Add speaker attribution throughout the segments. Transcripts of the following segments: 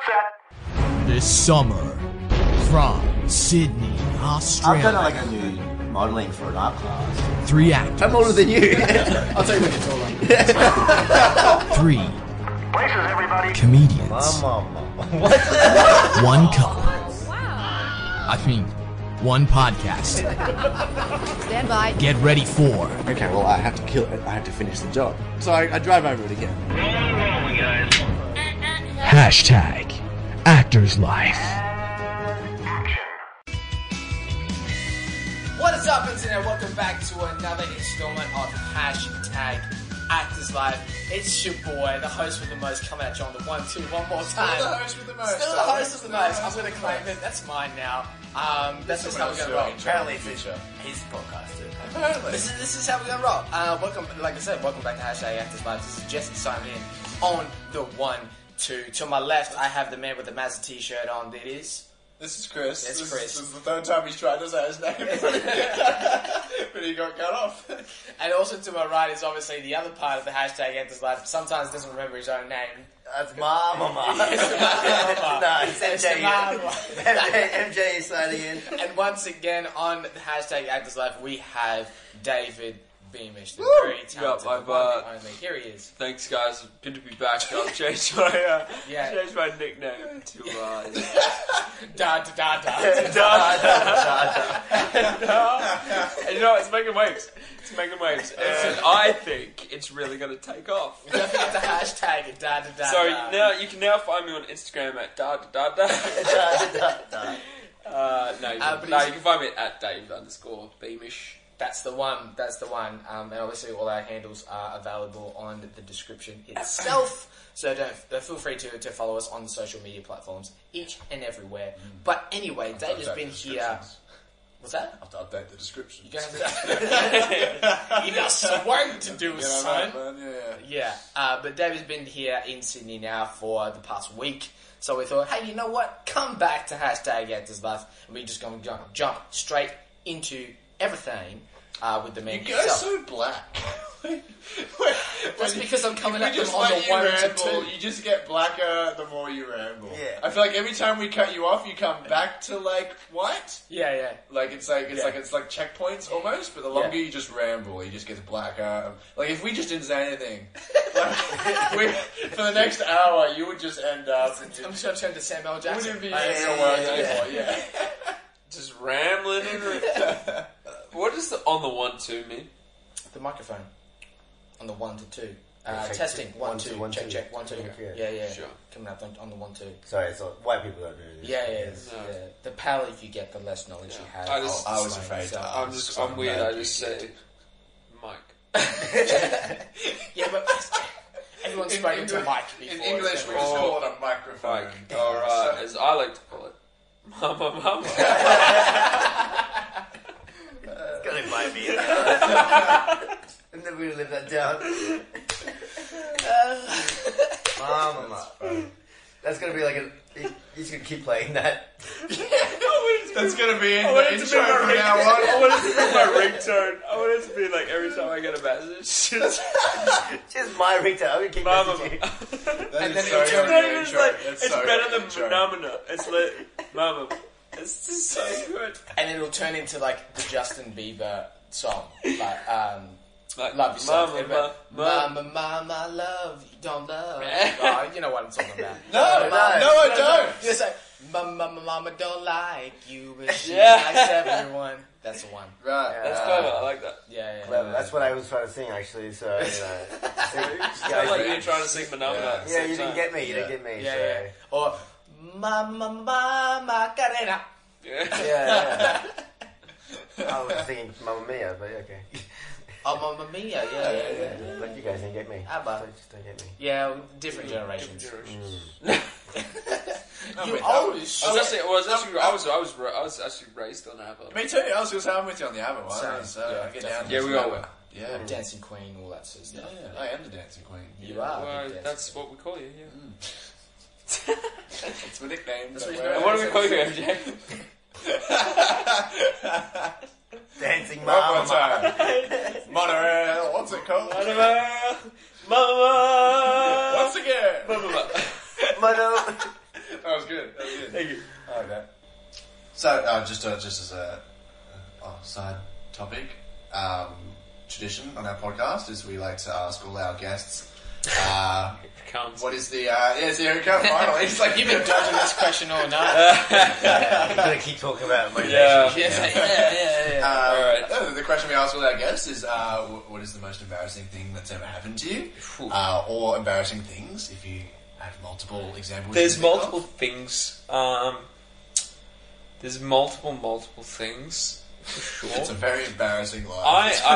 Speaker 1: This summer, from Sydney, Australia.
Speaker 2: I've done like a new modelling for an art class.
Speaker 1: 3 actors.
Speaker 2: I'm older than you.
Speaker 3: I'll tell you when it's all on.
Speaker 1: 3
Speaker 4: Places, everybody.
Speaker 1: comedians.
Speaker 2: What?
Speaker 1: 1 couple.
Speaker 5: Wow.
Speaker 1: I mean, 1 podcast.
Speaker 5: Stand by.
Speaker 1: Get ready for
Speaker 3: Okay, well, I have to kill it. I have to finish the job. So I drive over it again.
Speaker 4: Rolling, guys.
Speaker 1: hashtag Actors Life.
Speaker 6: What is up, Internet? Welcome back to another installment of hashtag Actors Life. It's your boy, the host with the most, coming at you on the 1-2 one more time.
Speaker 3: Still the host with the most.
Speaker 6: Still the host with the most. I'm going to claim it. That's mine now. That's just how we're going to roll.
Speaker 2: Apparently, he's a podcaster.
Speaker 3: Apparently.
Speaker 6: This is how we're going to roll. Welcome, like I said, welcome back to hashtag Actors Life. This is Jesse signing in on the 1-2. To my left, I have the man with the Mazda t-shirt on. It is...
Speaker 3: This is Chris.
Speaker 6: It's
Speaker 3: This
Speaker 6: Chris.
Speaker 3: is the third time he's tried to say his name, but he got cut off.
Speaker 6: And also to my right is obviously the other part of the hashtag Actors Life. Sometimes doesn't remember his own name.
Speaker 2: That's Mama.
Speaker 6: It's Mama.
Speaker 2: No, it's
Speaker 6: It's
Speaker 2: MJ.
Speaker 6: Mama.
Speaker 2: MJ is signing in.
Speaker 6: And once again on the hashtag Actors Life, we have David Beamish, the very talented
Speaker 7: I've,
Speaker 6: one and only. Here he is.
Speaker 7: Thanks, guys. Good to be back. I've changed my
Speaker 6: Yeah.
Speaker 7: changed my nickname to
Speaker 6: Da da da da.
Speaker 7: and you know it's making waves. It's making waves, and I think it's really going to take off.
Speaker 6: Don't forget the hashtag da da da.
Speaker 7: So
Speaker 6: da.
Speaker 7: now you can now find me on Instagram at da da da. No, you can find me at Dave_Beamish.
Speaker 6: That's the one. That's the one. And obviously, all our handles are available on the description itself. So feel free to follow us on the social media platforms, each and everywhere. But anyway, Dave has been here. What's that?
Speaker 3: I have to update the description.
Speaker 6: You got some work to do, son.
Speaker 3: Yeah.
Speaker 6: But Dave has been here in Sydney now for the past week. So we thought, hey, you know what? Come back to hashtag Actors Life, and we're just going to jump straight into everything with the man
Speaker 3: You go
Speaker 6: himself.
Speaker 3: so black.
Speaker 6: That's because I'm coming
Speaker 3: If
Speaker 6: at
Speaker 3: we
Speaker 6: them
Speaker 3: just
Speaker 6: on
Speaker 3: let
Speaker 6: the
Speaker 3: you
Speaker 6: 1 to
Speaker 3: ramble,
Speaker 6: 2.
Speaker 3: you just get blacker the more you ramble.
Speaker 2: Yeah.
Speaker 3: I feel like every time we cut you off, you come back to like white.
Speaker 6: Yeah.
Speaker 3: Like it's like checkpoints almost, but the longer you just ramble, he just gets blacker. Like if we just didn't say anything, like, for the next hour, you would just end up.
Speaker 6: I'm just going to turn to Samuel Jackson.
Speaker 3: Wouldn't be your words anymore. Yeah.
Speaker 7: Just rambling. What does the on the 1-2 mean?
Speaker 6: The microphone. On the 1 to 2.
Speaker 2: Check,
Speaker 6: Testing.
Speaker 2: check.
Speaker 6: 1, 2.
Speaker 2: 1, 2,
Speaker 6: Check. 1, 2.
Speaker 2: Yeah.
Speaker 6: Yeah.
Speaker 7: Sure.
Speaker 6: Coming up on the 1, 2.
Speaker 2: Sorry, so white people don't do this.
Speaker 6: Yeah. The paler you get, the less knowledge you have.
Speaker 7: I
Speaker 3: was afraid to ask.
Speaker 7: I'm weird. I just say Mike.
Speaker 6: Yeah, but everyone's spoken to Mike before.
Speaker 3: In English, we just call it a microphone.
Speaker 7: Mike, or as I like to call it, Mama.
Speaker 2: It's gonna bite me. I'm never gonna live that down. Mama. That's gonna be like he's gonna keep playing that.
Speaker 3: That's gonna be in
Speaker 7: I want
Speaker 3: the
Speaker 7: it to
Speaker 3: intro
Speaker 7: be my
Speaker 3: from now on.
Speaker 7: I want it to be my ringtone. I want it to be like every time I get a message.
Speaker 2: Just my ringtone. I'm gonna keep
Speaker 7: Mama.
Speaker 2: messaging.
Speaker 3: And
Speaker 6: then
Speaker 3: so
Speaker 6: it'll turn
Speaker 3: good
Speaker 7: It's
Speaker 3: intro.
Speaker 7: like,
Speaker 3: That's
Speaker 7: it's
Speaker 3: so
Speaker 7: better
Speaker 3: good
Speaker 7: than
Speaker 3: intro.
Speaker 7: phenomena. It's like Mama. It's just so good.
Speaker 6: And it'll turn into like the Justin Bieber song.
Speaker 7: Like,
Speaker 6: Love yourself.
Speaker 7: Mama,
Speaker 6: Mama, love you, don't love. You know what I'm talking about.
Speaker 3: No, I don't.
Speaker 6: Just like, Mama don't like you, but she
Speaker 7: Yeah.
Speaker 6: likes everyone. That's the one.
Speaker 3: Right.
Speaker 7: That's clever. I like that.
Speaker 6: Yeah.
Speaker 2: Well, that's what I was trying to sing actually. So you know,
Speaker 7: It's not like you're trying to sing phenomena.
Speaker 2: yeah, you didn't get me. You didn't get me.
Speaker 6: Yeah. Or Mama Carena.
Speaker 7: Yeah.
Speaker 2: I was thinking Mamma Mia, but okay.
Speaker 6: Oh, Mamma Mia. Yeah.
Speaker 2: But you guys didn't get me.
Speaker 6: ABBA.
Speaker 2: So just don't get me.
Speaker 6: Yeah, different generations. You
Speaker 3: wait,
Speaker 6: old
Speaker 3: that
Speaker 6: as
Speaker 7: I
Speaker 6: shit.
Speaker 7: was actually raised on ABBA.
Speaker 3: Me too. I was just having with you on the ABBA one.
Speaker 6: Same.
Speaker 3: So
Speaker 6: Yeah,
Speaker 3: I get down.
Speaker 7: Yeah, we all were.
Speaker 3: Yeah.
Speaker 6: Dancing Queen, all that sort of stuff.
Speaker 3: Yeah, I am the dancing queen.
Speaker 6: You are.
Speaker 7: Well,
Speaker 6: the dancing
Speaker 7: that's
Speaker 6: queen.
Speaker 7: what we call you. Yeah.
Speaker 3: It's my nickname.
Speaker 6: That's what
Speaker 3: but
Speaker 6: you
Speaker 7: And what do we call you, MJ?
Speaker 2: Dancing
Speaker 3: One more
Speaker 2: Mama.
Speaker 3: time. Monorail. What's it called?
Speaker 7: Mama.
Speaker 3: Once again.
Speaker 7: Mama.
Speaker 2: Mono.
Speaker 3: was good.
Speaker 7: Thank you.
Speaker 3: I like that. So, just as a side topic, tradition on our podcast is we like to ask all our guests, what is the... yes, here we go, finally. It's like,
Speaker 6: You've been dodging this question all night.
Speaker 2: You're going to keep talking about motivation.
Speaker 6: Yeah.
Speaker 3: All right. The question we ask all our guests is, what is the most embarrassing thing that's ever happened to you? Or embarrassing things, if you have multiple examples.
Speaker 7: There's multiple things. There's multiple things, for sure.
Speaker 3: It's a very embarrassing life.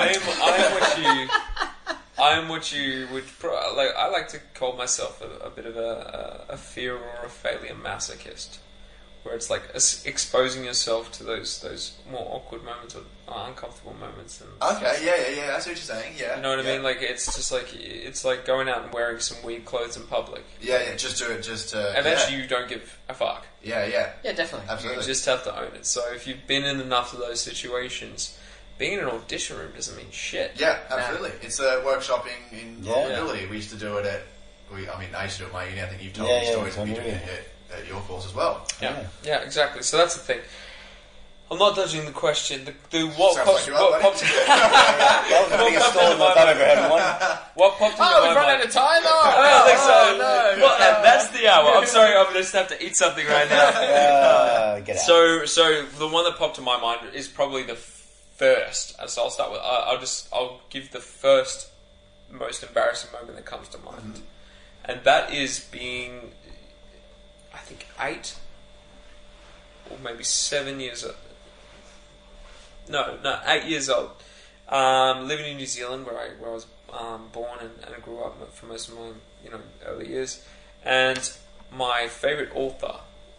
Speaker 3: I am what you would like. I like to call myself a bit of a fear or a failure masochist, where it's like exposing yourself to those more awkward moments or uncomfortable moments. And
Speaker 2: Okay, yeah. That's what you're saying. Yeah,
Speaker 7: you know what I mean? Like it's like going out and wearing some weird clothes in public.
Speaker 2: Yeah. Just to.
Speaker 7: Eventually, you don't give a fuck.
Speaker 2: Yeah.
Speaker 6: Yeah, definitely.
Speaker 2: Absolutely.
Speaker 7: You just have to own it. So if you've been in enough of those situations, being in an audition room doesn't mean shit.
Speaker 2: Yeah, absolutely. It's workshopping in vulnerability. We used to do it at. I used to do it at my uni. I think you've told me stories of you doing it at your course as well.
Speaker 7: Yeah, exactly. So that's the thing. I'm not dodging the question. What
Speaker 2: Sounds
Speaker 7: popped
Speaker 2: like you are, buddy.
Speaker 8: That was the biggest storm I've ever had in one.
Speaker 7: What popped into
Speaker 6: Oh,
Speaker 7: my
Speaker 6: we've run
Speaker 7: mind?
Speaker 6: out of time, though.
Speaker 7: I don't think so.
Speaker 6: No.
Speaker 7: Well, that's the hour. I'm sorry, I'm just have to eat something right now.
Speaker 8: Get out.
Speaker 7: So the one that popped to my mind is probably the first. So I'll start with. I'll give the first most embarrassing moment that comes to mind, and that is being, I think, 8 or maybe 7 years old. No, 8 years old. Living in New Zealand, where I was born and I grew up for most of my early years, and my favourite author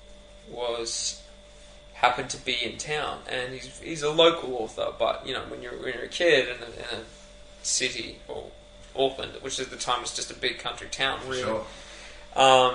Speaker 7: happened to be in town, and he's a local author. But when you're a kid in a city or Auckland, which at the time was just a big country town, really.
Speaker 2: Sure.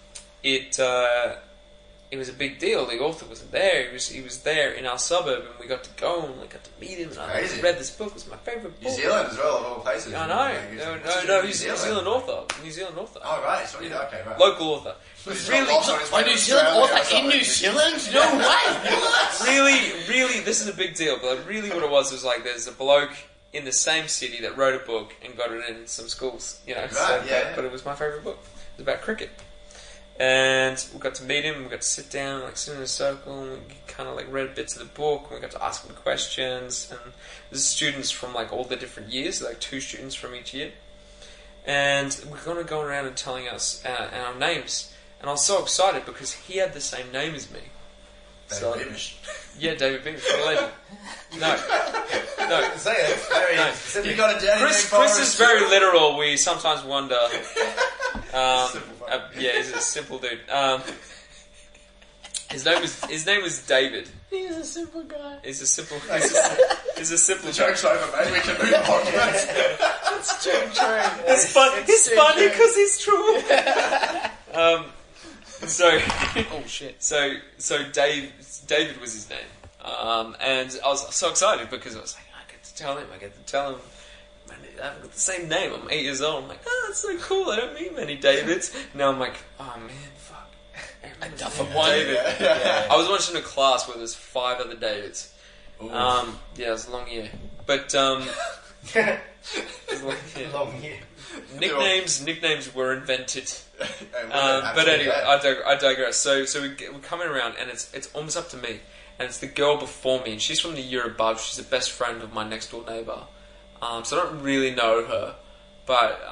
Speaker 7: It was a big deal. The author wasn't there. He was there in our suburb, and we got to go and we got to meet him. And I read this book. It was my favourite book.
Speaker 2: New Zealand as well, of all places.
Speaker 7: I know. No, he's a New Zealand author. New Zealand author.
Speaker 2: Oh, right. So, okay, right.
Speaker 7: Local author.
Speaker 6: Really? A New Zealand author in New Zealand? No way! What?
Speaker 7: Really, this is a big deal. But really, what it was like there's a bloke in the same city that wrote a book and got it in some schools. But it was my favourite book. It was about cricket. And we got to meet him, we got to sit down, sit in a circle, and we kind of read bits of the book, and we got to ask him questions, and there's students from all the different years, 2 students from each year, and we're going to go around and telling us our names, and I was so excited because he had the same name as me.
Speaker 2: David Beamish.
Speaker 7: Yeah, David Beamish, what a legend. No.
Speaker 2: Say it. Very specific. You got a daddy
Speaker 7: Chris
Speaker 2: named
Speaker 7: is
Speaker 2: Forrest.
Speaker 7: very literal. We sometimes wonder.
Speaker 2: Simple fuck.
Speaker 7: He's a simple dude. His name was David.
Speaker 6: He's a simple guy.
Speaker 7: He's a simple
Speaker 2: The joke's over, mate. We can move on.
Speaker 6: It's true.
Speaker 7: It's funny because he's true.
Speaker 6: Oh shit.
Speaker 7: So David was his name, and I was so excited because I was like, I get to tell him. Man, I've got the same name. I'm 8 years old. I'm like, oh, that's so cool. I don't meet many Davids. Now I'm like, oh man, fuck.
Speaker 6: Enough of one.
Speaker 7: David.
Speaker 2: Yeah.
Speaker 7: I was watching a class where there's 5 other Davids. It was a long year, but it was a long year.
Speaker 2: Long year.
Speaker 7: Nicknames were invented. But anyway, I digress. So we're coming around, and it's almost up to me, and it's the girl before me, and she's from the year above. She's the best friend of my next door neighbour. So I don't really know her, but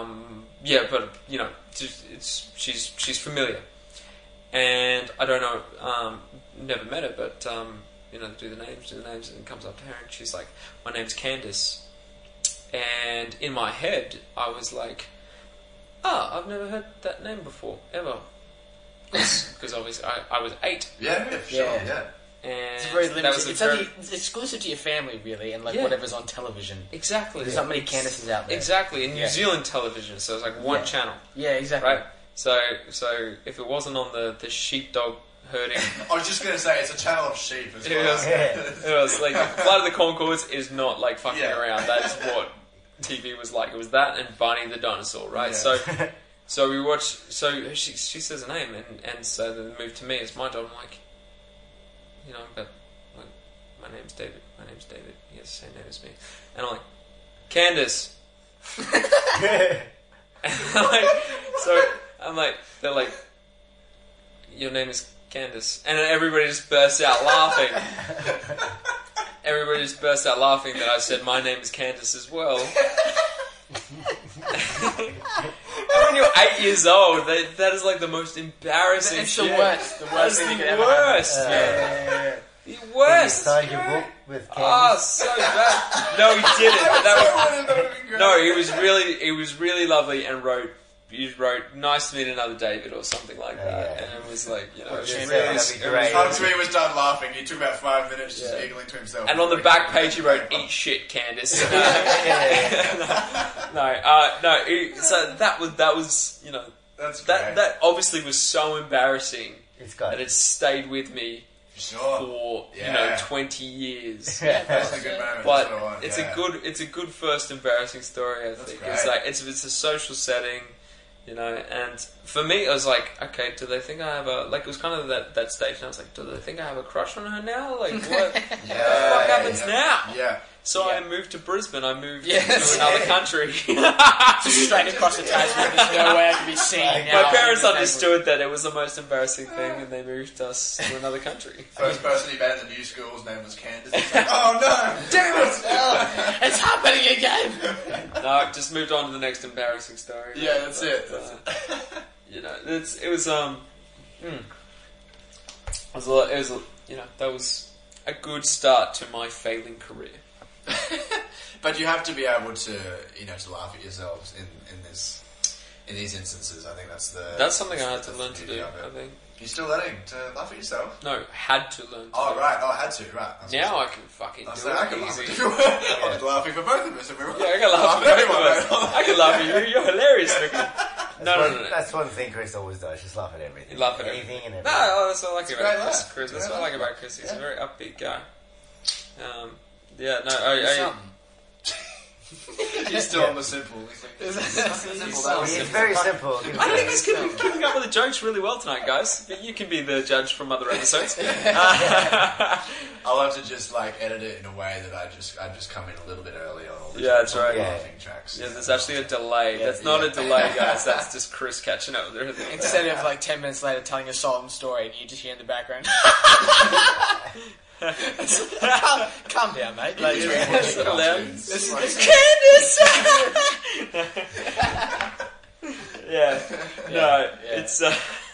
Speaker 7: she's familiar, and I don't know. Never met her, but do the names, and it comes up to her, and she's like, "My name's Candice." And in my head, I was like, I've never heard that name before, ever. Because obviously I was 8.
Speaker 2: Yeah, sure, yeah.
Speaker 7: And
Speaker 6: It's very limited.
Speaker 7: that was
Speaker 6: It's exclusive to your family, really, and whatever's on television.
Speaker 7: Exactly.
Speaker 6: There's not many Candices out there.
Speaker 7: Exactly. In New Zealand television, so it's like one channel.
Speaker 6: Yeah, exactly.
Speaker 7: Right? So if it wasn't on the sheepdog herding...
Speaker 2: I was just going to say, it's a channel of sheep as
Speaker 7: It
Speaker 2: well.
Speaker 7: was like Flight of the Conchords is not like fucking
Speaker 2: Yeah.
Speaker 7: around. That's what TV was like. It was that and Barney the dinosaur, right?
Speaker 2: Yeah.
Speaker 7: So we watch. So she says a name, and so then moved to me. It's my job. I'm like, but like, my name's David. My name's David. He has the same name as me. And I'm like, Candace. I'm like, they're like, your name is Candace, and then everybody just bursts out laughing. Everybody just burst out laughing that I said my name is Candace as well. When you're 8 years old, that is like the most embarrassing
Speaker 6: It's
Speaker 7: shit.
Speaker 6: the worst. The worst thing you could ever
Speaker 7: worst.
Speaker 6: happen.
Speaker 7: The worst.
Speaker 9: Did you sign your book with Candace?
Speaker 7: Oh, so bad. No, he didn't. No, he was really lovely and wrote. He wrote, "Nice to meet another David" or something like that, and it was like, it was really.
Speaker 2: After he was done laughing, he took about 5 minutes just giggling to himself.
Speaker 7: And on the back page, he wrote, "Eat shit, Candace." So that was
Speaker 2: That's great.
Speaker 7: that obviously was so embarrassing
Speaker 9: It's got
Speaker 7: that it stayed with me for 20 years.
Speaker 2: That's a good moment.
Speaker 7: But it's a good first embarrassing story. I think
Speaker 2: great.
Speaker 7: it's like it's a social setting, and for me it was like, okay, do they think I have it was kind of that stage, and I was like, do they think I have a crush on her now? Like, what the fuck happens now?
Speaker 2: Yeah.
Speaker 7: So I moved to Brisbane. I moved to another country.
Speaker 6: Just straight across the Tasman. There's no way I can be seen.
Speaker 7: My parents understood that it was the most embarrassing thing, and they moved us to another country.
Speaker 2: First person he met in the new school's name was Candace. Like, oh no!
Speaker 6: Damn it! It's happening again!
Speaker 7: No, just moved on to the next embarrassing story.
Speaker 2: Yeah, that's it.
Speaker 7: That was a good start to my failing career.
Speaker 2: But you have to be able to, to laugh at yourselves in these instances. I think that's
Speaker 7: something I had to learn to do. I think
Speaker 2: you're still learning to laugh at yourself.
Speaker 7: No, had to learn.
Speaker 2: I had to. Right.
Speaker 7: Now I can fucking do it.
Speaker 2: I can laugh at you. I was laughing for both of us.
Speaker 7: I can laugh at both of us. I can laugh at you. You're hilarious, Nicky. No.
Speaker 9: That's one thing Chris always does. Just laugh at everything.
Speaker 7: You laugh at
Speaker 9: anything and everything.
Speaker 7: No, that's what I like about Chris. That's what I like about Chris. He's a very upbeat guy.
Speaker 2: He's still on the simple.
Speaker 9: It's very simple.
Speaker 7: I think he's keeping up with the jokes really well tonight, guys. But you can be the judge from other episodes.
Speaker 2: I'll have to just edit it in a way that I just come in a little bit early on all the
Speaker 7: that's right.
Speaker 2: laughing tracks.
Speaker 7: Yeah, there's actually a delay. That's not a delay, guys. That's just Chris catching up with everything.
Speaker 6: Instead of 10 minutes later telling a solemn story and you just hear in the background. Calm down, mate.
Speaker 7: Candace! It's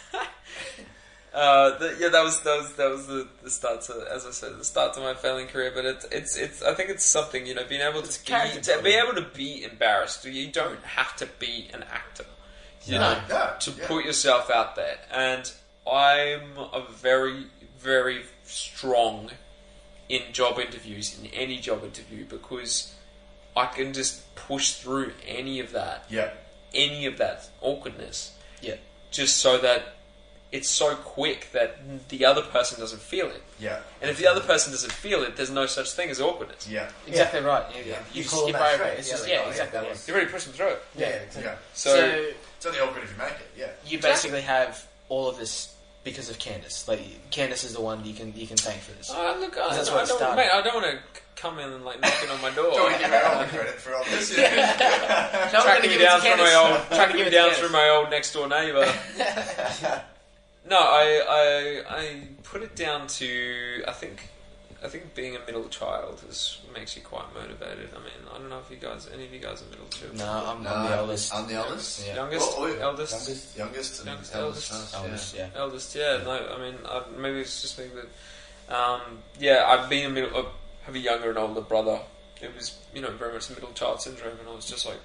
Speaker 7: that was the start to, as I said, the start to my failing career. But it's I think it's something, being able to be able to be embarrassed. You don't have to be an actor, to put yourself out there. And I'm a very, very strong in job interviews, in any job interview, because I can just push through any of that awkwardness, just so that it's so quick that the other person doesn't feel it. And if the other person doesn't feel it, there's no such thing as awkwardness.
Speaker 6: Exactly right. You just skip over it. It's just exactly.
Speaker 7: You already pushed them through it.
Speaker 2: Yeah.
Speaker 7: So
Speaker 2: it's only awkward if you make it. Yeah.
Speaker 6: You basically have all of this because of Candace. Candace is the one you can thank for this.
Speaker 7: I don't want to come in and knocking on my door.
Speaker 2: Don't give her all the credit for all this.
Speaker 7: Tracking me down through my old next door neighbour. No, I put it down to I think being a middle child makes you quite motivated. I mean, I don't know if any of you guys are middle children.
Speaker 6: No, I'm the eldest.
Speaker 2: I'm the eldest.
Speaker 6: Yeah.
Speaker 7: Youngest?
Speaker 2: Eldest.
Speaker 7: Eldest, yeah. No, I mean, maybe it's just me, but I've been have a younger and older brother. It was, very much the middle child syndrome, and I was just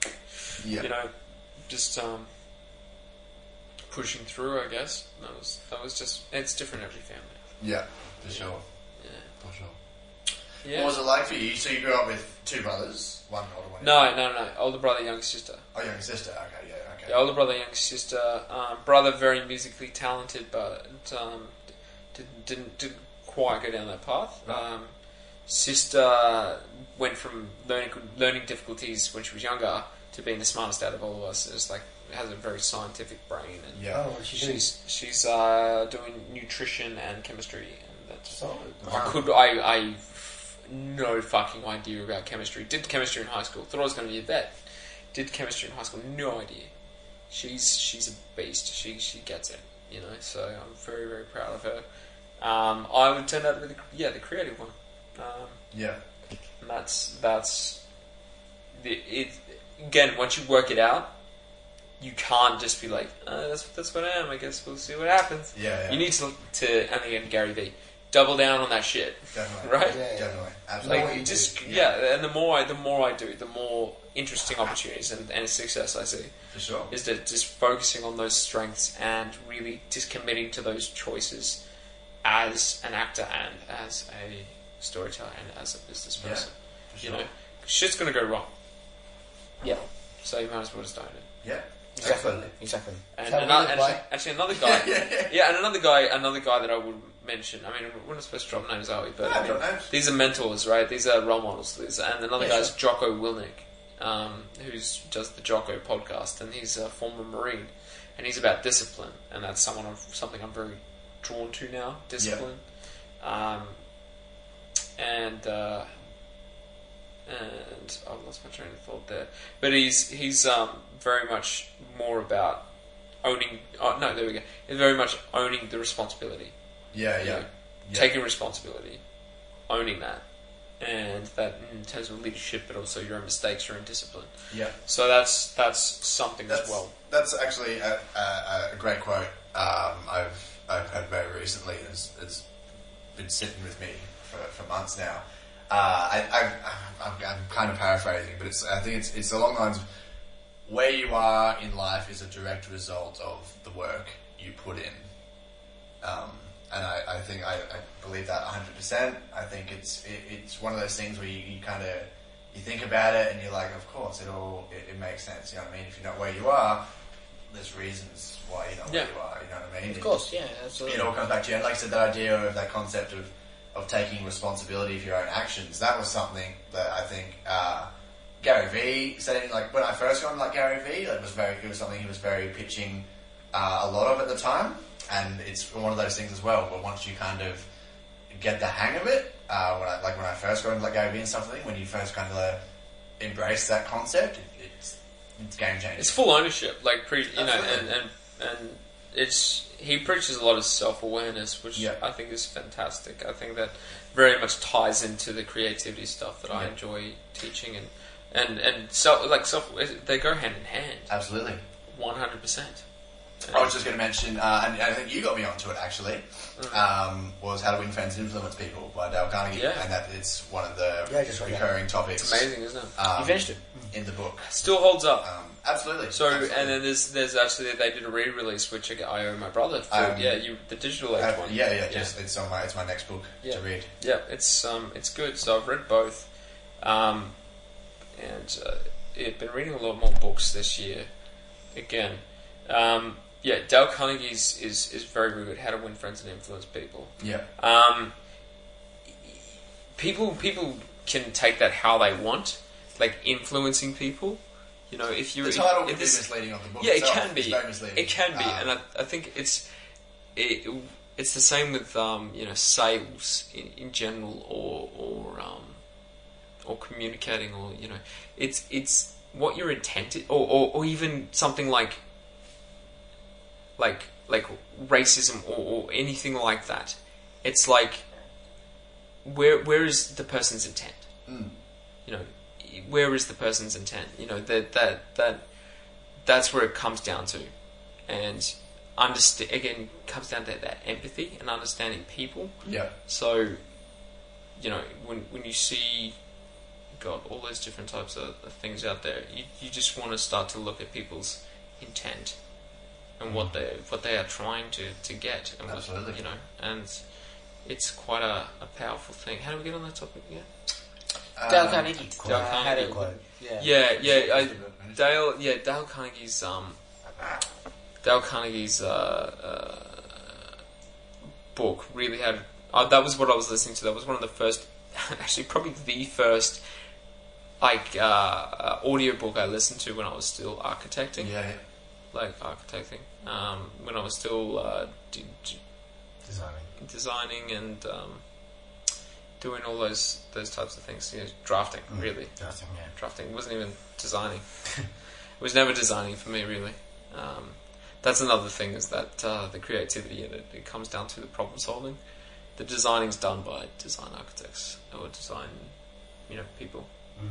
Speaker 7: pushing through, I guess. That was just, it's different every family.
Speaker 2: Yeah, for sure.
Speaker 7: Yeah.
Speaker 2: For sure.
Speaker 7: Yeah.
Speaker 2: What was it like for you? So you grew up with two brothers, one older, one
Speaker 7: younger? No. Older brother, younger sister.
Speaker 2: Oh, younger sister. Okay, okay.
Speaker 7: Yeah, older brother, younger sister. Brother, very musically talented, but didn't quite go down that path.
Speaker 2: Right.
Speaker 7: Sister went from learning difficulties when she was younger to being the smartest out of all of us. It was has a very scientific brain, and she's doing nutrition and chemistry, and that's I've no fucking idea about chemistry. Did chemistry in high school. Thought I was going to be a vet. Did chemistry in high school. No idea. She's a beast. She gets it. You know. So I'm very, very proud of her. I would turn out to be the creative one. And that's again, once you work it out, you can't just be like, that's what I am. I guess we'll see what happens. You need to and again, Gary Vee, double down on that shit.
Speaker 2: Definitely.
Speaker 7: Right?
Speaker 2: Definitely. Absolutely.
Speaker 7: Like, and the more I do, the more interesting opportunities and success I see.
Speaker 2: For sure.
Speaker 7: Is that just focusing on those strengths and really just committing to those choices as an actor and as a storyteller and as a business person.
Speaker 2: For sure.
Speaker 7: You know, shit's gonna go wrong. Yeah. So you might as well just own it.
Speaker 2: Yeah.
Speaker 6: Exactly.
Speaker 7: And another guy. and another guy that I would mention. I mean, we're not supposed to drop names, are we? But these are mentors, right? These are role models. And another guy is Jocko Willink, who does the Jocko podcast, and he's a former Marine, and he's about discipline, and that's something I'm very drawn to now. Discipline, and I've lost my train of thought there. But he's very much more about owning. Oh no, there we go. He's very much owning the responsibility. Taking responsibility, owning that, and that in terms of leadership, but also your own mistakes, your own discipline.
Speaker 2: Yeah.
Speaker 7: So that's something as well.
Speaker 2: That's actually a great quote. I've had very recently. It's been sitting with me for months now. I'm kind of paraphrasing, but I think it's along the lines of where you are in life is a direct result of the work you put in. And I think I believe that 100%. I think it's one of those things where you kind of you think about it and you're like, of course, it makes sense. You know what I mean? If you're not where you are, there's reasons why you're not where you are. You know what I mean?
Speaker 6: Of course, absolutely.
Speaker 2: It all comes back to you. And like I said, that idea of that concept of taking responsibility for your own actions, that was something that I think Gary Vee said. Like when I first got on like Gary Vee, it was something he was very pitching a lot of at the time. And it's one of those things as well, where once you kind of get the hang of it, when I first got into like Gary Vee and stuff, when you first kind of embrace that concept, it's game changing.
Speaker 7: It's full ownership, and he preaches a lot of self-awareness, which I think is fantastic. I think that very much ties into the creativity stuff that I enjoy teaching, and they go hand in hand.
Speaker 2: Absolutely,
Speaker 7: 100%.
Speaker 2: I was just going to mention, and I think you got me onto it actually, was How to Win Friends and Influence People by Dale Carnegie, and that it's one of the recurring topics.
Speaker 7: It's amazing, isn't it?
Speaker 6: You finished it
Speaker 2: in the book.
Speaker 7: Still holds up.
Speaker 2: Absolutely.
Speaker 7: So, absolutely. And then there's actually they did a re-release which I owe my brother for. The digital age one.
Speaker 2: It's my next book to read.
Speaker 7: Yeah, it's good. So I've read both, and I've been reading a lot more books this year. Again. Dale Carnegie's is very, very good. How to Win Friends and Influence People.
Speaker 2: Yeah.
Speaker 7: People can take that how they want, like influencing people. You know, if you
Speaker 2: the title could be misleading of the book.
Speaker 7: It can be.
Speaker 2: It's very misleading.
Speaker 7: It can be, and I think it's the same with sales in general, or communicating, or it's what your intent is, or even something like racism or anything like that. It's like where is the person's intent? You know, where is the person's intent? You know, that's where it comes down to, and comes down to that empathy and understanding people.
Speaker 2: Yeah.
Speaker 7: So, when you see all those different types of things out there, you just want to start to look at people's intent and what they are trying to get, and
Speaker 2: absolutely,
Speaker 7: and it's quite a powerful thing. How do we get on that topic again?
Speaker 6: Dale Carnegie.
Speaker 9: Dale Carnegie quote.
Speaker 7: Dale Carnegie's book really had. That was what I was listening to. That was one of the first, actually probably the first, audiobook I listened to when I was still architecting. like architecting. When I was still designing and doing all those types of things, drafting really. Drafting. It wasn't even designing. It was never designing for me really. That's another thing, is that the creativity in it comes down to the problem solving. The designing's done by design architects or design, people.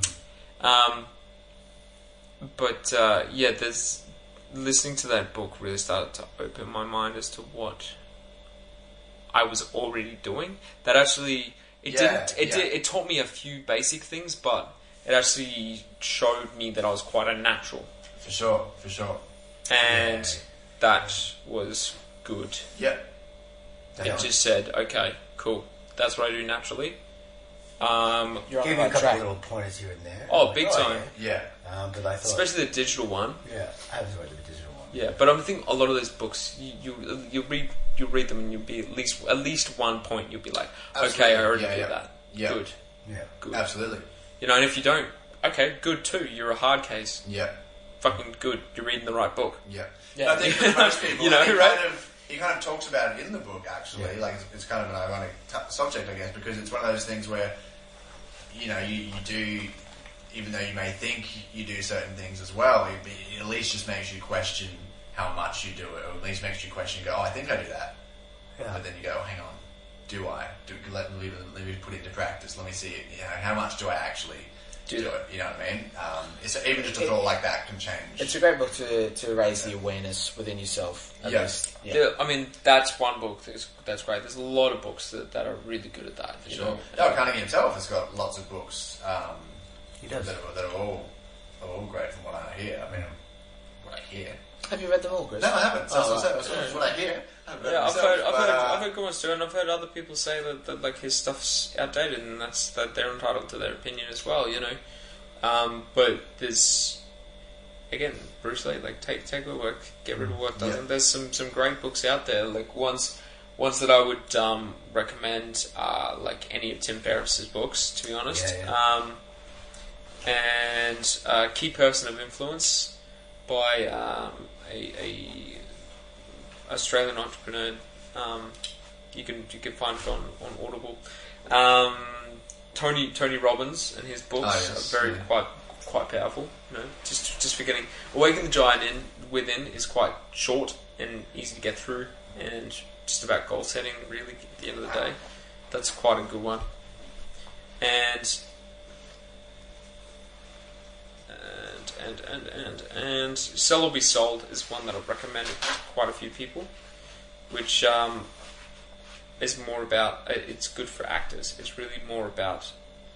Speaker 7: There's listening to that book really started to open my mind as to what I was already doing. That actually it taught me a few basic things, but it actually showed me that I was quite a natural.
Speaker 2: For sure.
Speaker 7: And that was good.
Speaker 2: Yeah.
Speaker 7: It just said, okay, cool. That's what I do naturally.
Speaker 6: You're on
Speaker 9: Give
Speaker 6: the
Speaker 9: me a
Speaker 6: right
Speaker 9: couple
Speaker 6: track.
Speaker 9: little pointers here and there.
Speaker 7: Oh, big time.
Speaker 2: Yeah.
Speaker 9: But I thought,
Speaker 7: Especially the digital one.
Speaker 9: yeah, I haven't read the digital one.
Speaker 7: Yeah, but I think a lot of those books, you read them and you'll be at least 1 point you'll be like, okay, I already did that.
Speaker 2: Yeah.
Speaker 7: Good.
Speaker 9: Yeah.
Speaker 2: Good. Absolutely.
Speaker 7: And if you don't, okay, good too. You're a hard case.
Speaker 2: Yeah.
Speaker 7: Fucking good. You're reading the right book.
Speaker 2: Yeah.
Speaker 6: Yeah.
Speaker 2: I think for most people,
Speaker 7: right?
Speaker 2: He kind of talks about it in the book, actually.
Speaker 9: Yeah.
Speaker 2: Like, it's kind of an ironic subject, I guess, because it's one of those things where, you do, even though you may think you do certain things as well, it at least just makes you question how much you do it, or at least makes you question, go, oh, I think I do that.
Speaker 9: Yeah.
Speaker 2: But then you go, oh, hang on, do I? Let me put it into practice. Let me see it. How much do I actually do it? You know what I mean? Even just a thought like that can change.
Speaker 6: It's a great book to raise the awareness within yourself. At least. Yeah.
Speaker 7: I mean, that's one book that's great. There's a lot of books that are really good at that. For
Speaker 2: sure. Dale Carnegie himself has got lots of books
Speaker 9: He does.
Speaker 2: that are all great from what I hear. I mean, what I hear.
Speaker 6: Have you read them all, Chris?
Speaker 2: No, I haven't. That's what I hear.
Speaker 7: I've heard good ones too, and I've heard other people say that like his stuff's outdated, and that they're entitled to their opinion as well, But there's, again, Bruce Lee, like take what work, get rid of what doesn't. There's some great books out there. Like ones that I would recommend are like any of Tim Ferriss's books, to be honest. And Key Person of Influence by a Australian entrepreneur. You can find it on Audible. Tony Robbins and his books are very quite powerful. Just for getting Awaken the Giant Within is quite short and easy to get through, and just about goal setting. Really, at the end of the day, that's quite a good one. And Sell or Be Sold is one that I've recommended to quite a few people, which is more about, it's good for actors. It's really more about,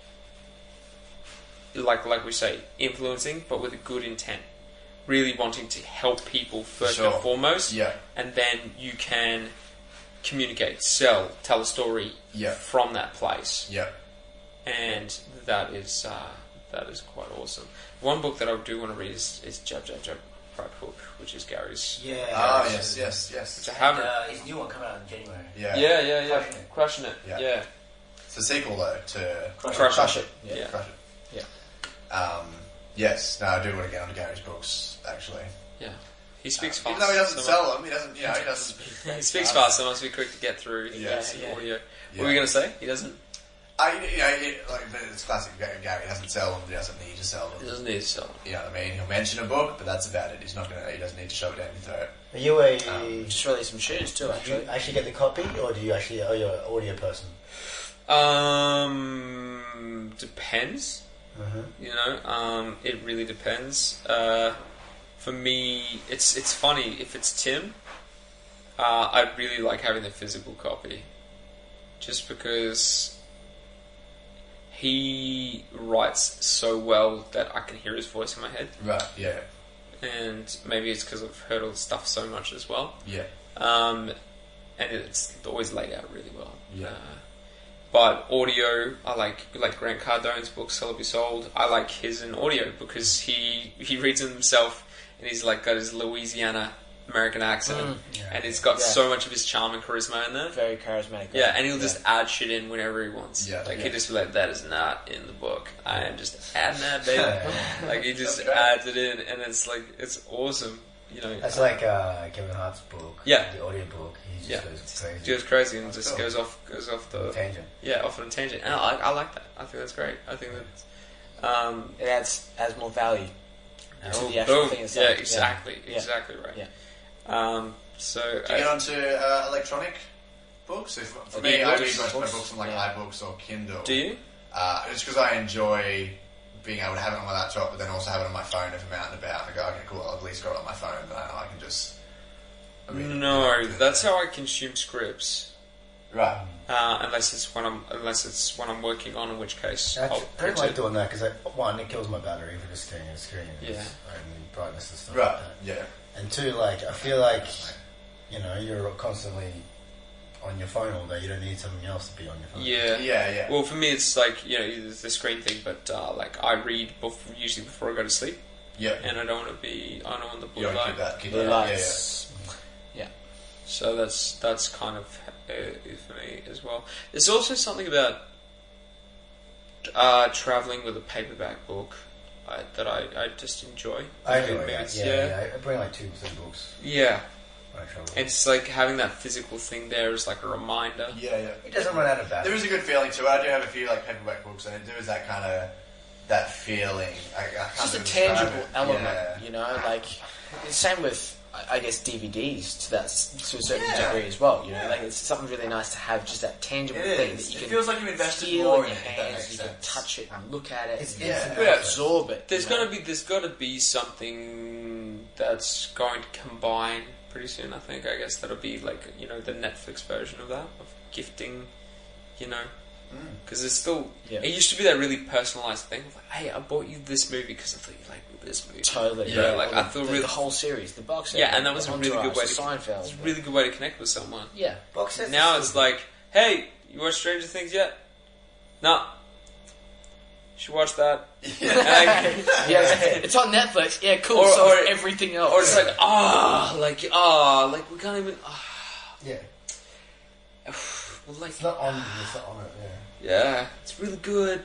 Speaker 7: like we say, influencing, but with a good intent. Really wanting to help people first and foremost, and then you can communicate, tell a story from that place. And that is quite awesome. One book that I do want to read is Jab, Jab, Jab, Right Hook, which is Gary's.
Speaker 2: Yes.
Speaker 7: Which I haven't.
Speaker 9: His new one coming out in January.
Speaker 7: Yeah. Crushing it. Yeah.
Speaker 2: It's a sequel though to
Speaker 7: Crush It.
Speaker 2: Yeah. Crush It.
Speaker 7: Yeah.
Speaker 2: Yes. No, I do want to get onto Gary's books actually.
Speaker 7: Yeah. He speaks fast.
Speaker 2: Even though he doesn't sell them, he doesn't. He doesn't.
Speaker 7: He speaks fast, so it must be quick to get through. Audio. What were you going to say? He doesn't.
Speaker 2: It's classic Gary. He doesn't sell them. He doesn't need to sell them.
Speaker 7: He doesn't need to sell them.
Speaker 2: You know what I mean? He'll mention a book, but that's about it. He doesn't need to shove it down your throat.
Speaker 9: Are you
Speaker 6: just released some shoes too, actually.
Speaker 9: Do you actually get the copy, or do you actually are you an audio person?
Speaker 7: Depends. It really depends. For me, it's funny if it's Tim. I really like having the physical copy, just because he writes so well that I can hear his voice in my head.
Speaker 2: Right. Yeah.
Speaker 7: And maybe it's because I've heard all the stuff so much as well.
Speaker 2: Yeah.
Speaker 7: And it's always laid out really well.
Speaker 2: Yeah.
Speaker 7: But audio, I like Grant Cardone's book, Sell or Be Sold. I like his in audio because he reads it himself, and he's like got his Louisiana American accent, and he's got so much of his charm and charisma in there.
Speaker 6: Very charismatic.
Speaker 7: Yeah, and he'll just add shit in whenever he wants.
Speaker 2: Yeah,
Speaker 7: he'll just be like, that is not in the book. I am just adding that, baby. Like, he just adds it in, and it's like, it's awesome. you know.
Speaker 9: That's like Kevin Hart's book.
Speaker 7: Yeah.
Speaker 9: The audiobook. He just goes crazy.
Speaker 7: Goes crazy and just goes off the
Speaker 9: tangent.
Speaker 7: Yeah, off on a tangent. And I like that. I think that's great. I think that
Speaker 6: it adds more value to the actual thing itself.
Speaker 7: Yeah, exactly. Exactly right.
Speaker 6: Yeah.
Speaker 7: So
Speaker 2: do you get onto electronic books? For me, I read most of my books on like iBooks or Kindle.
Speaker 7: Do you?
Speaker 2: It's because I enjoy being able to have it on my laptop, but then also have it on my phone if I'm out and about. And I go, okay, cool, I'll at least got it on my phone, but I know I can just...
Speaker 7: No, that's how I consume scripts.
Speaker 2: Right.
Speaker 7: Unless it's when I'm working on, in which case
Speaker 9: I
Speaker 7: I'll
Speaker 9: don't like doing that because one, it kills my battery for just staring at a screen.
Speaker 7: Yeah.
Speaker 9: And brightness and stuff
Speaker 2: Right.
Speaker 9: like that.
Speaker 2: Yeah.
Speaker 9: And two, like I feel like you're constantly on your phone all day. You don't need something else to be on your phone.
Speaker 7: Yeah. Well, for me, it's like the screen thing, but like I read usually before I go to sleep.
Speaker 2: Yeah.
Speaker 7: And I don't want the blue
Speaker 2: You
Speaker 7: light.
Speaker 2: don't keep
Speaker 6: Blue
Speaker 2: that.
Speaker 6: lights.
Speaker 7: Yeah. So that's kind of for me as well. There's also something about traveling with a paperback book that I just enjoy.
Speaker 9: I enjoy that. Yeah. I bring like 2 books.
Speaker 7: Yeah.
Speaker 9: When I travel.
Speaker 7: It's like having that physical thing there is like a reminder.
Speaker 2: Yeah.
Speaker 9: It doesn't run out of battery.
Speaker 2: There is a good feeling to it. I do have a few like paperback books, and there is that kind of that feeling. I can't
Speaker 6: It's just a
Speaker 2: describe
Speaker 6: tangible
Speaker 2: it.
Speaker 6: element, like same with I guess DVDs to a certain degree as well. Like it's something really nice to have, just that tangible thing that you can.
Speaker 2: It feels like you invested
Speaker 6: feel
Speaker 2: more
Speaker 6: in
Speaker 2: in
Speaker 6: your
Speaker 2: it. If that
Speaker 6: hands.
Speaker 2: makes
Speaker 6: You can
Speaker 2: sense.
Speaker 6: touch it and look at it.
Speaker 9: It's
Speaker 6: and
Speaker 9: instant.
Speaker 6: absorb it.
Speaker 7: There's got to be something that's going to combine pretty soon. I think. I guess that'll be like the Netflix version of that, of gifting. Because it's still. It used to be that really personalised thing. Of like, hey, I bought you this movie because I thought you liked this movie.
Speaker 6: Totally.
Speaker 7: I thought
Speaker 6: the whole series, the box set.
Speaker 7: Yeah, and that was a really good way to.
Speaker 6: Seinfeld.
Speaker 7: It's a really good way to connect with someone.
Speaker 6: Yeah.
Speaker 9: Box sets
Speaker 7: Now
Speaker 9: are
Speaker 7: it's
Speaker 9: still
Speaker 7: like, hey, you watch Stranger Things yet? No. You should watch that.
Speaker 6: It's on Netflix. Yeah, cool.
Speaker 7: Or
Speaker 6: everything else.
Speaker 7: Or it's like we can't even.
Speaker 9: Yeah.
Speaker 7: Well, like,
Speaker 9: It's not on it.
Speaker 7: yeah, it's really good.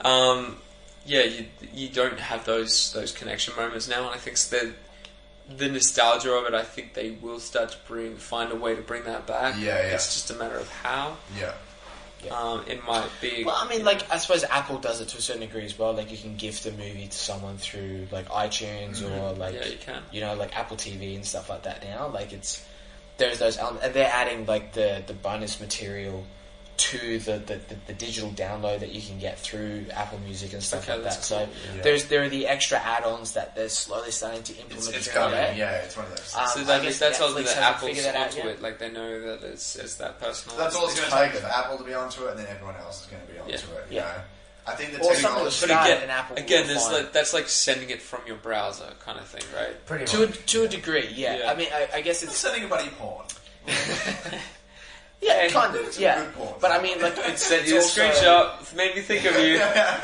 Speaker 7: You don't have those connection moments now, and I think the nostalgia of it. I think they will start to find a way to bring that back.
Speaker 2: Yeah.
Speaker 7: It's just a matter of how.
Speaker 2: Yeah.
Speaker 7: It might be.
Speaker 6: Well, I mean, like, I suppose Apple does it to a certain degree as well. Like, you can gift a movie to someone through, like, iTunes or, like,
Speaker 7: you can.
Speaker 6: Like Apple TV and stuff like that now. Like, there's those elements, and they're adding, like, the bonus material to the digital download that you can get through Apple Music and stuff like that.
Speaker 7: Cool.
Speaker 6: So there are the extra add-ons that they're slowly starting to implement.
Speaker 2: It's
Speaker 6: through
Speaker 2: coming.
Speaker 6: there.
Speaker 2: Yeah, it's one of those.
Speaker 7: So
Speaker 6: I guess
Speaker 7: that's all
Speaker 6: Netflix
Speaker 7: that
Speaker 6: hasn't
Speaker 7: Apple's
Speaker 6: figured that out
Speaker 7: onto
Speaker 6: yet.
Speaker 7: it. Like they know that it's that personal.
Speaker 2: That's all it's going to take for Apple to be onto it, and then everyone else is going to be onto it. You know? I think the
Speaker 6: Or something
Speaker 2: technology.
Speaker 6: to start in Apple.
Speaker 7: Again,
Speaker 6: will find.
Speaker 7: that's like sending it from your browser kind of thing, right?
Speaker 9: Pretty much.
Speaker 6: To a degree, yeah.
Speaker 7: Yeah.
Speaker 6: I mean, I guess
Speaker 2: It's
Speaker 6: it's
Speaker 2: sending a buddy porn.
Speaker 6: yeah, kind of,
Speaker 2: It's a
Speaker 6: yeah.
Speaker 2: good porn.
Speaker 6: But I mean, like it's
Speaker 7: Sent you a
Speaker 6: also,
Speaker 7: screenshot. It made me think of you.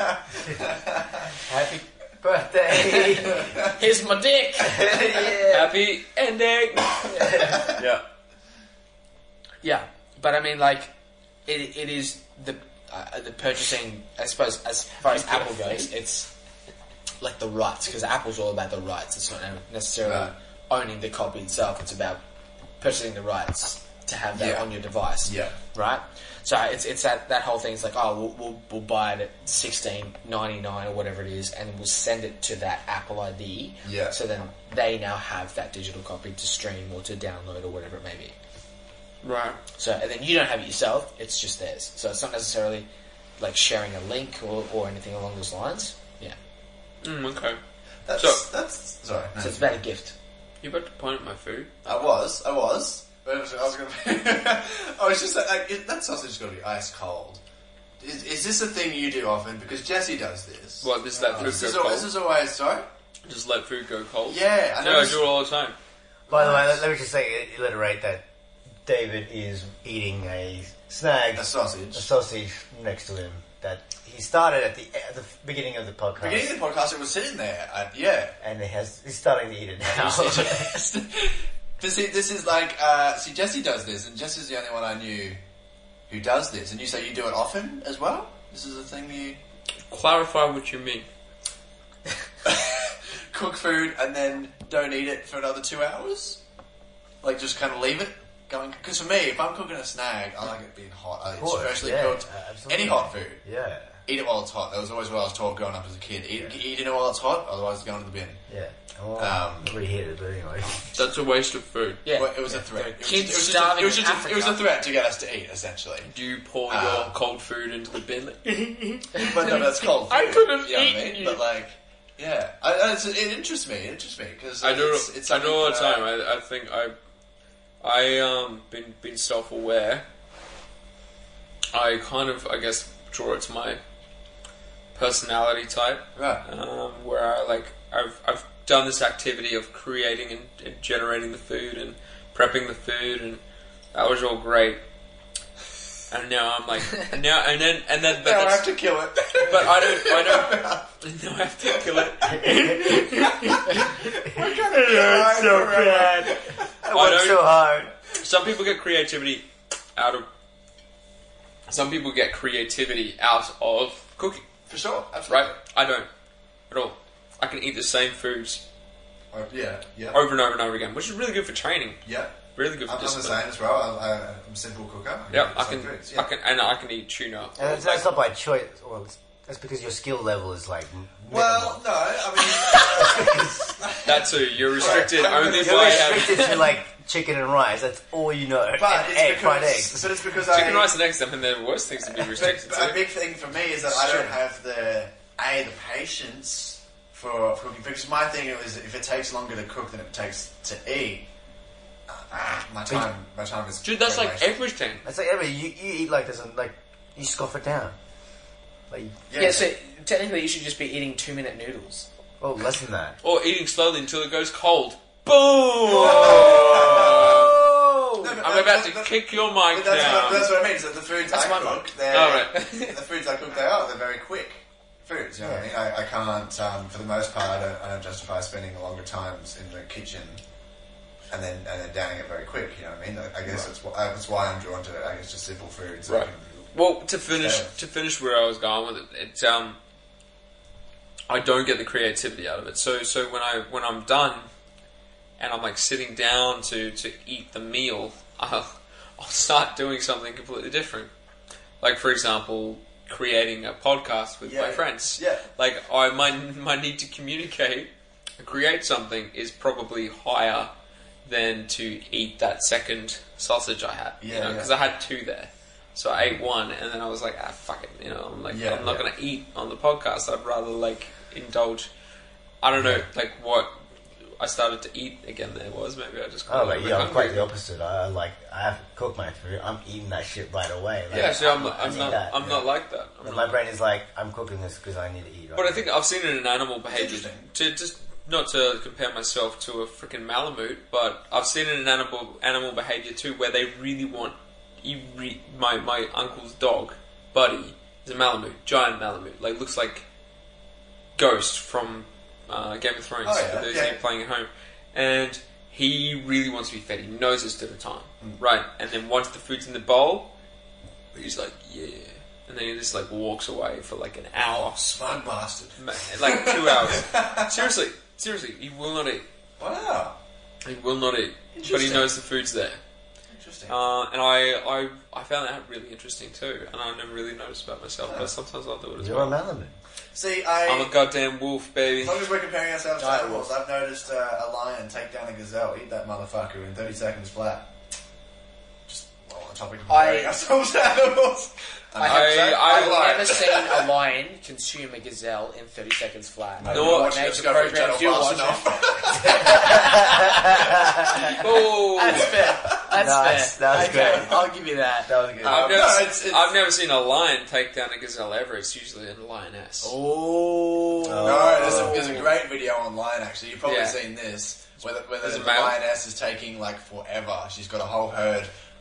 Speaker 9: Happy birthday.
Speaker 6: Here's my dick.
Speaker 7: Happy ending. Yeah.
Speaker 6: Yeah, but I mean, like it is the purchasing. I suppose as far as Apple goes, it's like the rights, because Apple's all about the rights. It's not necessarily owning the copy itself. It's about purchasing the rights to have that on your device.
Speaker 2: Yeah.
Speaker 6: Right. So it's that whole thing. It's like, oh, we'll buy it at $16.99 or whatever it is, and we'll send it to that Apple ID.
Speaker 2: Yeah.
Speaker 6: So then they now have that digital copy to stream or to download or whatever it may be.
Speaker 7: Right.
Speaker 6: So, and then you don't have it yourself, it's just theirs. So it's not necessarily like sharing a link or anything along those lines. Yeah.
Speaker 7: Okay.
Speaker 2: That's sorry. No.
Speaker 6: So it's about a gift.
Speaker 7: You about to point at my food?
Speaker 2: I was. But I was going to. I was just like, that sausage has got to be ice cold. Is this a thing you do often? Because Jesse does this.
Speaker 7: What? Just let food go cold?
Speaker 2: This is always sorry.
Speaker 7: Just let food go cold?
Speaker 2: Yeah,
Speaker 7: I do it all the time.
Speaker 9: By the way, let me just say, alliterate that David is eating a sausage next to him that he started at the beginning of the podcast.
Speaker 2: Beginning of the podcast, it was sitting there.
Speaker 9: And he's starting to eat it now.
Speaker 2: But see, this is like, Jesse does this, and Jesse's the only one I knew who does this. And you say you do it often as well? This is a thing you...
Speaker 7: Clarify what you mean.
Speaker 2: Cook food and then don't eat it for another 2 hours. Like, just kind of leave it going. Because for me, if I'm cooking a snag, I like it being hot. I like it freshly cooked. Any hot food.
Speaker 9: Yeah.
Speaker 2: Eat it while it's hot. That was always what I was taught growing up as a kid. Eat it while it's hot, otherwise it's going to the bin.
Speaker 9: Yeah. Well, reheat it, but anyway.
Speaker 7: That's a waste of food.
Speaker 2: Yeah. Well, it was a threat. It was a threat to get us to eat, essentially.
Speaker 7: Do you pour your cold food into the bin?
Speaker 2: But no, that's cold food.
Speaker 7: I couldn't
Speaker 2: you know
Speaker 7: eat
Speaker 2: what I mean?
Speaker 7: you.
Speaker 2: But like, yeah. It interests me. Because
Speaker 7: I do it all the time. I think I been self-aware. I kind of, I guess, draw it to my personality type,
Speaker 2: right?
Speaker 7: Where I've done this activity of creating and generating the food and prepping the food, and that was all great. And now I'm like, but
Speaker 2: now I have to kill it.
Speaker 7: But I don't. Now I have to kill it.
Speaker 9: It's so bad. I work so hard.
Speaker 7: Some people get creativity out of cooking.
Speaker 2: For sure, absolutely.
Speaker 7: Right? I don't at all. I can eat the same foods
Speaker 2: yeah.
Speaker 7: over and over and over again, which is really good for training.
Speaker 2: Yeah.
Speaker 7: Really good for discipline.
Speaker 2: I'm the same as well. I'm a simple cooker.
Speaker 7: Yeah, I can eat tuna.
Speaker 9: And that's not by choice. Well, that's because your skill level is like.
Speaker 2: Well, no, I mean.
Speaker 7: That too. You're restricted only
Speaker 9: You're restricted to like chicken and rice. That's all you know.
Speaker 2: But
Speaker 9: and fried eggs.
Speaker 2: But it's because
Speaker 7: chicken, rice, and eggs. I mean, they're the worst things to be restricted to.
Speaker 2: A big thing for me is that I don't have the patience for cooking. Because my thing is, if it takes longer to cook than it takes to eat. My time is.
Speaker 7: Dude, that's like everything.
Speaker 9: That's like everything. You eat like this, and like you scoff it down. Like
Speaker 6: so technically you should just be eating 2-minute noodles.
Speaker 9: Oh, less than that.
Speaker 7: Or eating slowly until it goes cold. Boom! I'm about to kick your mic down.
Speaker 2: That's what I mean. So the foods I cook, the foods I cook, they're very quick foods. You know what I mean? I can't, for the most part, I don't justify spending longer times in the kitchen. And then downing it very quick, you know what I mean? I guess that's why I'm drawn to it. I guess just simple foods.
Speaker 7: Right. Well, to finish where I was going with it, I don't get the creativity out of it. So when I'm done, and I'm like sitting down to eat the meal, I'll start doing something completely different. Like for example, creating a podcast with my friends.
Speaker 2: Yeah.
Speaker 7: Like my need to communicate and create something is probably higher than to eat that second sausage I had. Because I had 2 there. So I ate 1 and then I was like, fuck it. I'm like, I'm not going to eat on the podcast. I'd rather like indulge. I don't know, like what I started to eat again there was. Maybe I just got
Speaker 9: I'm quite the opposite. I have to cook my food. I'm eating that shit right away. Like,
Speaker 7: I'm not like that.
Speaker 9: My brain is like, I'm cooking this because I need to eat.
Speaker 7: But I think I've seen it in animal behaviour. Not to compare myself to a freaking Malamute, but I've seen it in animal behaviour too, where they really want. My uncle's dog, Buddy, is a Malamute, giant Malamute, like looks like Ghost from Game of Thrones. For those of you playing at home, and he really wants to be fed. He knows this to the time, right? And then once the food's in the bowl, he's like, yeah. And then he just like walks away for like an hour.
Speaker 2: Smug bastard.
Speaker 7: Like 2 hours. Seriously, he will not eat.
Speaker 2: Wow.
Speaker 7: He will not eat. But he knows the food's there.
Speaker 2: Interesting.
Speaker 7: And I found that really interesting too. And I never really noticed about myself, but sometimes I'll do it as well.
Speaker 9: You're a Malamute.
Speaker 2: See,
Speaker 7: I'm a goddamn wolf, baby.
Speaker 2: As long as we're comparing ourselves to animals, I've noticed a lion take down a gazelle, eat that motherfucker in 30 seconds flat. Just on the topic of comparing ourselves to animals.
Speaker 6: I've never seen a lion consume a gazelle in 30 seconds flat.
Speaker 2: Just go for channel fast enough.
Speaker 6: Oh, that's fair.
Speaker 9: That's great.
Speaker 6: I'll give you that.
Speaker 9: That was good.
Speaker 7: I've never seen a lion take down a gazelle ever. It's usually a lioness.
Speaker 2: No, there's a great video online actually. You've probably seen this. Where the lioness is taking like forever. She's got a whole herd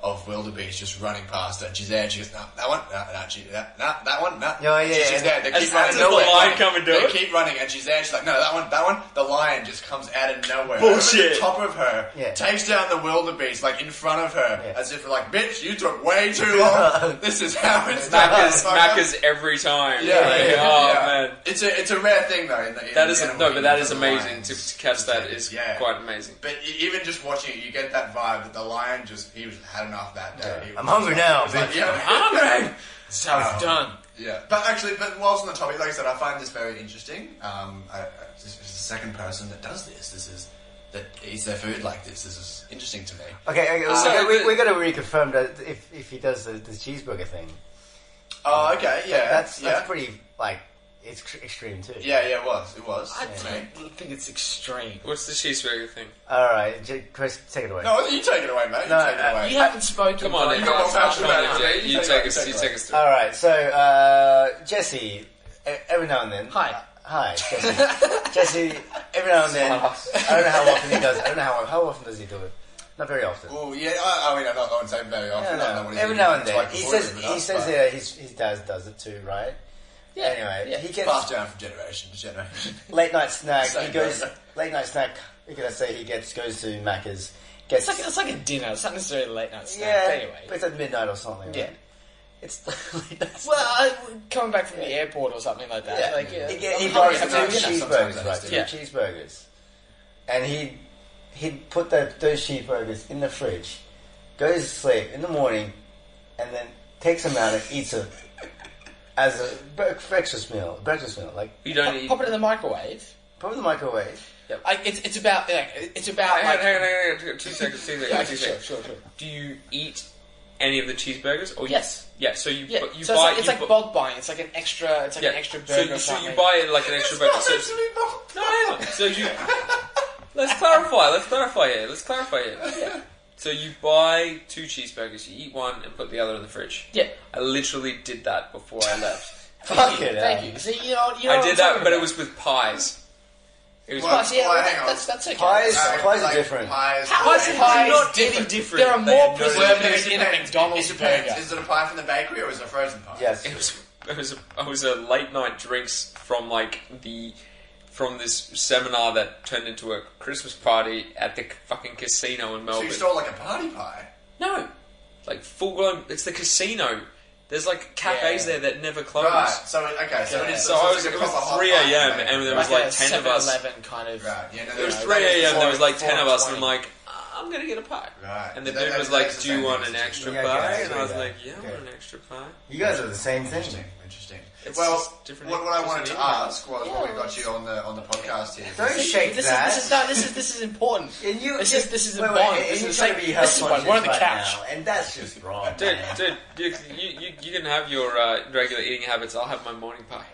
Speaker 2: of wildebeest just running past her, and she's there, and she goes, no, that one, no, that one, no.
Speaker 9: Oh, yeah,
Speaker 2: she's there, they keep running.
Speaker 7: The lion come and do
Speaker 2: They
Speaker 7: it?
Speaker 2: keep running, and she's there, and she's like, no, that one. The lion just comes out of nowhere.
Speaker 7: Bullshit.
Speaker 2: Over the top of her,
Speaker 9: Yeah.
Speaker 2: takes down the wildebeest, like, in front of her, as if like, bitch, you took way too long. This is how it's done.
Speaker 7: Macca's every time.
Speaker 2: Yeah,
Speaker 7: Like,
Speaker 2: yeah,
Speaker 7: oh
Speaker 2: yeah.
Speaker 7: man.
Speaker 2: It's a rare thing though. In
Speaker 7: That is
Speaker 2: animal
Speaker 7: but that
Speaker 2: kingdom
Speaker 7: is
Speaker 2: for the
Speaker 7: amazing
Speaker 2: lions.
Speaker 7: to catch that is
Speaker 2: Yeah.
Speaker 7: quite amazing.
Speaker 2: But even just watching it, you get that vibe that the lion he was had enough that day. He was
Speaker 9: I'm hungry now,
Speaker 2: he was like,
Speaker 9: bitch.
Speaker 2: yeah,
Speaker 7: I'm hungry.
Speaker 6: That's how it's done.
Speaker 2: Yeah, but whilst on the topic, like I said, I find this very interesting. This is the second person that does this. That eats their food like this. This is interesting to me.
Speaker 9: Okay,
Speaker 7: So
Speaker 9: we got to reconfirm that if he does the cheeseburger thing.
Speaker 2: Oh, okay, yeah,
Speaker 9: That's pretty, like, it's extreme too.
Speaker 2: Yeah, it was.
Speaker 6: I don't think it's extreme.
Speaker 7: What's the cheeseburger thing?
Speaker 9: Alright, Chris, take it away.
Speaker 2: No, you take it away, mate.
Speaker 9: No,
Speaker 2: you take it away.
Speaker 6: You haven't spoken.
Speaker 7: Come on,
Speaker 6: but-
Speaker 7: then.
Speaker 2: Come on, passionate about it,
Speaker 7: Jay.
Speaker 2: mate.
Speaker 7: You take us through.
Speaker 9: Alright, so, Jesse, every now and then.
Speaker 6: Hi,
Speaker 9: Jesse. Jesse, every now and then. I don't know how often he does. I don't know how often does he do it. Not very often.
Speaker 2: Oh yeah, I mean, I wouldn't say very often. I don't know what
Speaker 9: Every
Speaker 2: he's
Speaker 9: now and
Speaker 2: doing.
Speaker 9: then.
Speaker 2: It's
Speaker 9: He
Speaker 2: like
Speaker 9: says
Speaker 2: recorded with us,
Speaker 9: his dad does it too, right?
Speaker 6: Yeah.
Speaker 9: Anyway, he gets
Speaker 2: passed down from generation to generation.
Speaker 9: late night snack.
Speaker 2: Same
Speaker 9: He goes
Speaker 2: burger.
Speaker 9: late night snack. You could say goes to Macca's. Gets
Speaker 6: it's like a dinner. It's not necessarily a late night snack.
Speaker 9: yeah,
Speaker 6: But anyway,
Speaker 9: but it's at midnight or something. Right?
Speaker 6: Yeah.
Speaker 9: It's late night.
Speaker 6: well, coming back from the airport or something like that.
Speaker 9: Yeah.
Speaker 6: Like,
Speaker 9: He
Speaker 6: I'm
Speaker 9: buys
Speaker 6: hungry,
Speaker 9: two
Speaker 6: I'm having dinner.
Speaker 9: cheeseburgers, right?
Speaker 6: Yeah.
Speaker 9: Two cheeseburgers, and he'd put those cheeseburgers in the fridge, goes to sleep in the morning, and then takes them out and eats it as a breakfast meal. Like
Speaker 7: You don't eat.
Speaker 6: Pop it in the microwave.
Speaker 9: put it in the microwave.
Speaker 6: It's about
Speaker 7: Hang on, 2 seconds.
Speaker 6: Yeah,
Speaker 7: 2
Speaker 6: sure.
Speaker 7: seconds. Do you eat any of the cheeseburgers? Or
Speaker 6: Yes.
Speaker 7: Yeah. So you
Speaker 6: Yeah,
Speaker 7: you
Speaker 6: so
Speaker 7: buy.
Speaker 6: it's like bulk buying. It's like an extra. It's like an extra burger.
Speaker 7: So
Speaker 6: or
Speaker 7: you
Speaker 6: something.
Speaker 7: buy it like an extra burger. So no, hang on. So you. Let's clarify here.
Speaker 6: Yeah.
Speaker 7: So you buy 2 cheeseburgers, you eat one and put the other in the fridge.
Speaker 6: Yeah.
Speaker 7: I literally did that before I left.
Speaker 9: Fuck it.
Speaker 6: Thank you. See, you know
Speaker 7: I
Speaker 6: what
Speaker 7: did
Speaker 6: I'm
Speaker 7: that,
Speaker 6: talking
Speaker 7: but it
Speaker 6: about.
Speaker 7: was with pies. It was
Speaker 6: Pies, yeah,
Speaker 2: Well, hang on.
Speaker 6: that's okay.
Speaker 9: Pies are
Speaker 2: like
Speaker 9: different.
Speaker 2: Pies.
Speaker 6: Pies
Speaker 7: are not
Speaker 6: different.
Speaker 7: any different.
Speaker 6: There are
Speaker 7: They
Speaker 6: more
Speaker 7: have no
Speaker 6: preservatives in a
Speaker 2: It
Speaker 6: McDonald's
Speaker 2: depends.
Speaker 6: burger.
Speaker 2: Is it a pie from the bakery or is it a frozen pie?
Speaker 9: Yes.
Speaker 7: It was a late night drinks from from this seminar that turned into a Christmas party at the fucking casino in
Speaker 2: So
Speaker 7: Melbourne.
Speaker 2: you stole like a party pie?
Speaker 7: No, like full blown. It's the casino. There's like cafes there that never close.
Speaker 2: Right. So it is.
Speaker 7: So
Speaker 2: it's
Speaker 7: it
Speaker 2: like a
Speaker 7: was
Speaker 2: proper
Speaker 7: 3
Speaker 2: hot pie
Speaker 7: a.m.
Speaker 2: bakery.
Speaker 7: and there was
Speaker 6: Like
Speaker 7: like 10 of us.
Speaker 6: 7-Eleven kind of.
Speaker 2: Right. Yeah, no,
Speaker 7: It was
Speaker 2: no,
Speaker 7: 3 a.m. There was like 10 of us,
Speaker 6: 4:20.
Speaker 7: and I'm like, I'm gonna get a pie.
Speaker 2: Right.
Speaker 7: And the
Speaker 2: That-
Speaker 7: dude was
Speaker 2: that's
Speaker 7: like,
Speaker 2: the
Speaker 7: "Do you
Speaker 2: same
Speaker 7: want
Speaker 2: thing
Speaker 7: an
Speaker 2: as
Speaker 7: extra
Speaker 9: Yeah,
Speaker 7: pie?"
Speaker 9: okay,
Speaker 7: And I was
Speaker 9: yeah.
Speaker 7: like, "Yeah, I
Speaker 9: Okay.
Speaker 7: want an extra pie."
Speaker 9: You guys are the same thing.
Speaker 2: Interesting.
Speaker 7: It's
Speaker 2: Well,
Speaker 7: just different
Speaker 2: what I wanted to
Speaker 7: different
Speaker 2: ask was what we got you on the podcast here.
Speaker 9: Don't shake
Speaker 6: This
Speaker 9: that.
Speaker 6: is important.
Speaker 9: And you,
Speaker 6: This is
Speaker 9: wait,
Speaker 6: important.
Speaker 9: and
Speaker 6: This
Speaker 9: you're
Speaker 6: is
Speaker 9: trying
Speaker 6: like-
Speaker 9: to be
Speaker 6: this is
Speaker 9: health
Speaker 6: why we're on the
Speaker 9: conscious right
Speaker 6: couch.
Speaker 9: now, and that's just wrong,
Speaker 7: Dude,
Speaker 9: man.
Speaker 7: you can have your regular eating habits. I'll have my morning pie.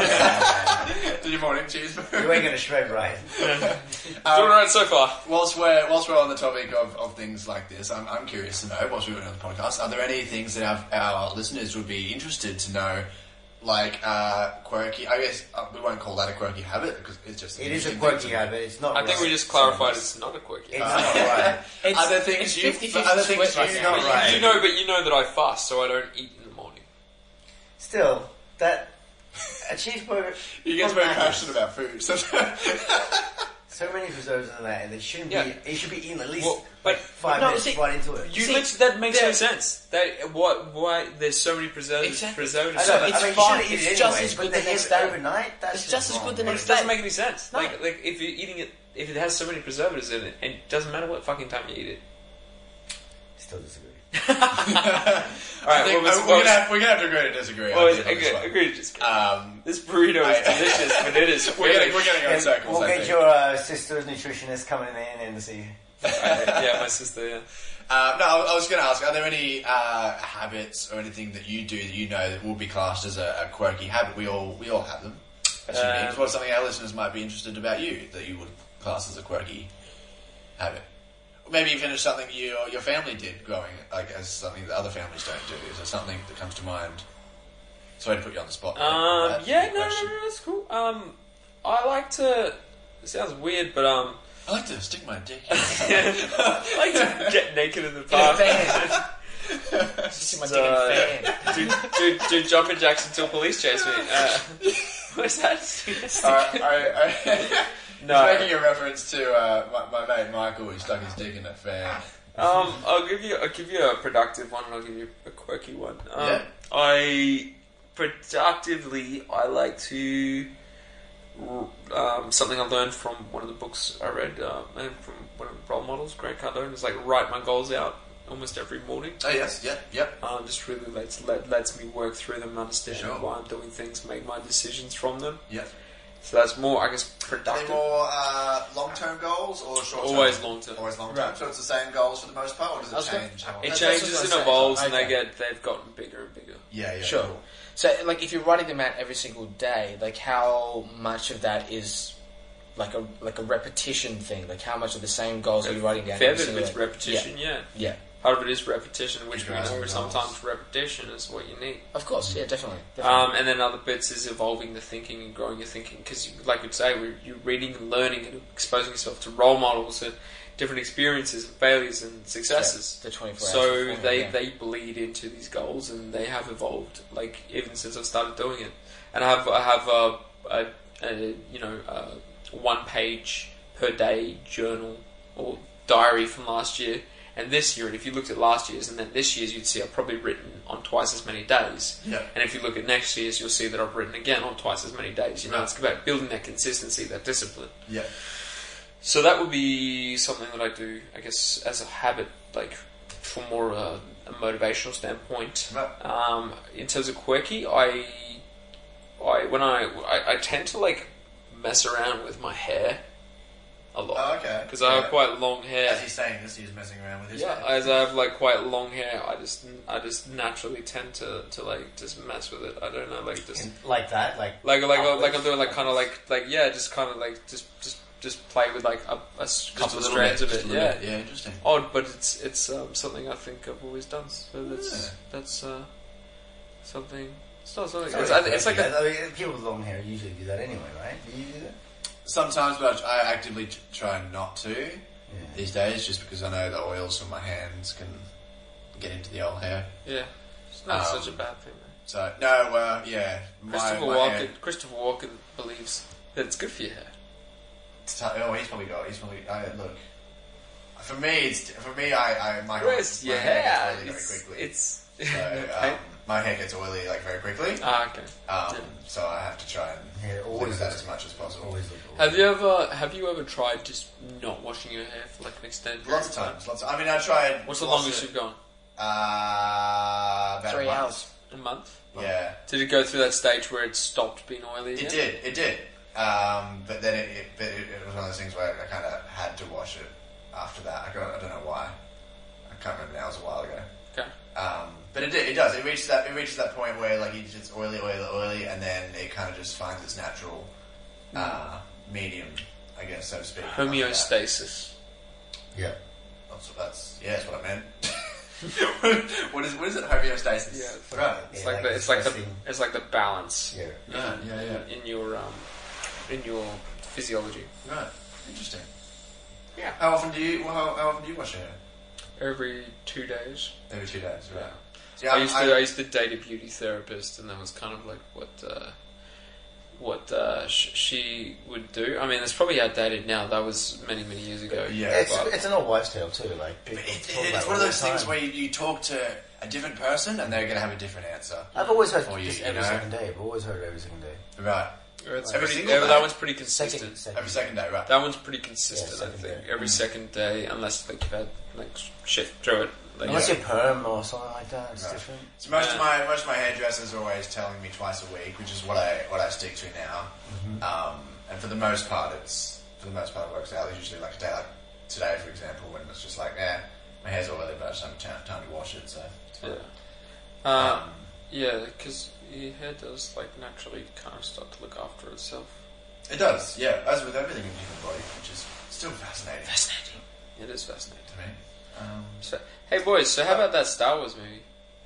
Speaker 2: Did your morning cheeseburger?
Speaker 9: You ain't gonna shred right.
Speaker 7: Doing alright so far.
Speaker 2: Whilst we're on the topic of things like this, I'm curious to know, whilst we're on the podcast, are there any things that our listeners would be interested to know, like quirky? I guess we won't call that a quirky habit because it's just
Speaker 9: It is a
Speaker 2: interesting
Speaker 9: quirky
Speaker 2: thing to
Speaker 9: habit. It's not.
Speaker 7: I think
Speaker 9: right.
Speaker 7: we just clarified it's not a quirky.
Speaker 9: It's not right.
Speaker 2: Other things
Speaker 6: it's
Speaker 2: you,
Speaker 6: 50-50
Speaker 2: other things
Speaker 6: split right
Speaker 2: you
Speaker 6: now.
Speaker 2: not right.
Speaker 7: But you know that I fast, so I don't eat in the morning.
Speaker 9: Still, that a cheeseburger.
Speaker 2: You get very
Speaker 9: from Macca's,
Speaker 2: passionate about food.
Speaker 9: So many preservatives in that, and they shouldn't
Speaker 7: Yeah.
Speaker 9: be. It should be eaten at least
Speaker 7: Well, but-
Speaker 9: 5
Speaker 6: no,
Speaker 9: minutes
Speaker 6: see,
Speaker 9: right into it.
Speaker 7: That makes no
Speaker 6: there-
Speaker 7: sense. Why there's so many preservatives?
Speaker 6: Exactly.
Speaker 7: Preservatives.
Speaker 9: I know,
Speaker 6: it's
Speaker 9: I mean,
Speaker 6: fine.
Speaker 9: you should eat
Speaker 6: It's
Speaker 9: it
Speaker 6: just
Speaker 9: anyway,
Speaker 6: as
Speaker 9: but
Speaker 6: good
Speaker 9: they
Speaker 6: the next
Speaker 9: have it
Speaker 6: day.
Speaker 9: overnight. That's
Speaker 6: It's just as
Speaker 9: wrong,
Speaker 6: good the
Speaker 9: man.
Speaker 7: But
Speaker 6: next
Speaker 7: it doesn't
Speaker 6: day.
Speaker 7: make any sense.
Speaker 6: No.
Speaker 7: Like if you're eating it, if it has so many preservatives in it, and it doesn't matter what fucking time you eat it.
Speaker 9: Still disagree.
Speaker 7: All right,
Speaker 2: we're gonna have to agree to disagree. I think, on this one.
Speaker 7: agree to disagree.
Speaker 2: Um,
Speaker 7: This burrito is delicious, but it is
Speaker 2: we're
Speaker 7: very.
Speaker 2: getting on
Speaker 9: And
Speaker 2: circles.
Speaker 9: we'll
Speaker 2: I
Speaker 9: get
Speaker 2: think.
Speaker 9: your sister's nutritionist coming in and see.
Speaker 7: Yeah, my sister. Yeah.
Speaker 2: No, I was going to ask: are there any habits or anything that you do that you know that will be classed as a quirky habit? We all have them. As human beings. What's something our listeners might be interested about you that you would class as a quirky habit? Or maybe even as something your family did growing, like as something that other families don't do. Is there something that comes to mind? Sorry to put you on the spot. That's a
Speaker 7: Yeah,
Speaker 2: good
Speaker 7: no,
Speaker 2: question.
Speaker 7: that's cool. I like to. It sounds weird, but
Speaker 2: I like to stick my dick.
Speaker 7: I like to get naked in the park.
Speaker 6: Just my dick in a fan.
Speaker 7: Do jumping jacks until police chase me. What's that?
Speaker 2: No. He's making a reference to my mate Michael who stuck his dick in a fan.
Speaker 7: I'll give you a productive one and I'll give you a quirky one. I like to something I learned from one of the books I read and from one of the role models, Grant Cardone, is like write my goals out almost every morning.
Speaker 2: Oh yes, yep.
Speaker 7: Just really lets me work through them, understand why I'm doing things, make my decisions from them.
Speaker 2: Yep.
Speaker 7: So that's more, I guess, productive.
Speaker 2: Are they more long-term goals or short-term?
Speaker 7: Always long-term.
Speaker 2: Always long-term. Right. So it's the same goals for the most part, or does it change?
Speaker 7: It changes and evolves, and they've gotten bigger and bigger.
Speaker 2: Yeah.
Speaker 6: Sure.
Speaker 2: Cool.
Speaker 6: So, like, if you're writing them out every single day, like, how much of that is like a repetition thing? Like, how much of the same goals are you writing down?
Speaker 7: Fair bit of it's repetition, yeah.
Speaker 6: Part
Speaker 7: of it is repetition, which we know sometimes repetition is what you need.
Speaker 6: Of course, yeah, definitely.
Speaker 7: And then other bits is evolving the thinking and growing your thinking, because, like we'd say, you're reading and learning and exposing yourself to role models and different experiences and failures and successes.
Speaker 6: The 24 hours.
Speaker 7: So they bleed into these goals, and they have evolved, like, even since I've started doing it. And I have a 1 page per day journal or diary from last year. And this year, and if you looked at last year's and then this year's, you'd see I've probably written on twice as many days.
Speaker 2: Yeah.
Speaker 7: And if you look at next year's, you'll see that I've written again on twice as many days. You know, It's about building that consistency, that discipline.
Speaker 2: Yeah.
Speaker 7: So that would be something that I do, I guess, as a habit, like, from more a motivational standpoint.
Speaker 2: Right.
Speaker 7: In terms of quirky, I tend to, like, mess around with my hair a lot.
Speaker 2: Oh, okay.
Speaker 7: Because I have quite long hair.
Speaker 2: As he's saying this, he's messing around with his hair.
Speaker 7: As I have, like, quite long hair, I just naturally tend to like, just mess with it. I don't know, like, just...
Speaker 9: Like that? Like
Speaker 7: I'm doing, like, kind of, just kind of, like, just play with, like, a couple of strands of it. Yeah,
Speaker 2: interesting.
Speaker 7: Odd, but it's something I think I've always done. So that's something... It's not something... It's like
Speaker 9: I mean, people with long hair usually do that anyway, right? Do you do that?
Speaker 2: Sometimes, but I actively try not to these days, just because I know the oils from my hands can get into the old hair.
Speaker 7: Yeah, it's not such a bad thing, man.
Speaker 2: So no,
Speaker 7: Christopher Walken believes that it's good for your hair.
Speaker 2: He's probably look. For me, my
Speaker 7: hair
Speaker 2: gets oily very quickly.
Speaker 7: So,
Speaker 2: my hair gets oily like very quickly.
Speaker 7: Okay.
Speaker 2: So I have to try and limit that as much as possible.
Speaker 7: Have you ever tried just not washing your hair for like an extended period?
Speaker 2: Lots of times. I mean, I tried.
Speaker 7: What's the longest you've gone?
Speaker 2: About
Speaker 6: 3 hours.
Speaker 7: A month?
Speaker 2: Yeah.
Speaker 7: Did it go through that stage where it stopped being oily again?
Speaker 2: It did. But then it was one of those things where I kind of had to wash it after that. I don't know why. I can't remember now. It was a while ago.
Speaker 7: Okay.
Speaker 2: But it does. It reaches that point where like it's just oily, and then it kind of just finds its natural medium, I guess, so to speak.
Speaker 7: Homeostasis.
Speaker 9: Yeah.
Speaker 2: That's what I meant. what is it? Homeostasis.
Speaker 7: Yeah.
Speaker 2: Right.
Speaker 7: It's like the balance.
Speaker 2: Yeah.
Speaker 7: In your physiology.
Speaker 2: Right. Interesting.
Speaker 7: Yeah.
Speaker 2: How often do you wash your hair?
Speaker 7: Every 2 days.
Speaker 2: Every 2 days, right.
Speaker 7: Yeah. I used to date a beauty therapist, and that was kind of like what she would do. I mean, it's probably outdated now. That was many years ago.
Speaker 2: Yeah,
Speaker 9: it's an old wives' tale too. Like
Speaker 2: it's one of those things where you talk to a different person, and they're going to have a different answer.
Speaker 9: I've always heard
Speaker 2: for you,
Speaker 9: every second day. I've always heard it every second day.
Speaker 2: Right.
Speaker 7: That one's pretty consistent.
Speaker 2: Every second day, right?
Speaker 7: That one's pretty consistent, I think. Every second day, unless like you've had like shit through it. Like,
Speaker 9: unless you're perm or something like that, it's different.
Speaker 2: So most of my hairdressers are always telling me twice a week, which is what I stick to now. Mm-hmm. And for the most part, it works out. There's usually like a day like today, for example, when it's just like, my hair's oily, but I just haven't had time to wash it. So it's fine.
Speaker 7: Yeah, because your hair does like naturally kind of start to look after itself.
Speaker 2: It does, yeah. As with everything in the human body, which is still fascinating.
Speaker 7: It is fascinating
Speaker 2: to me.
Speaker 7: So, hey boys, so how about that Star Wars movie?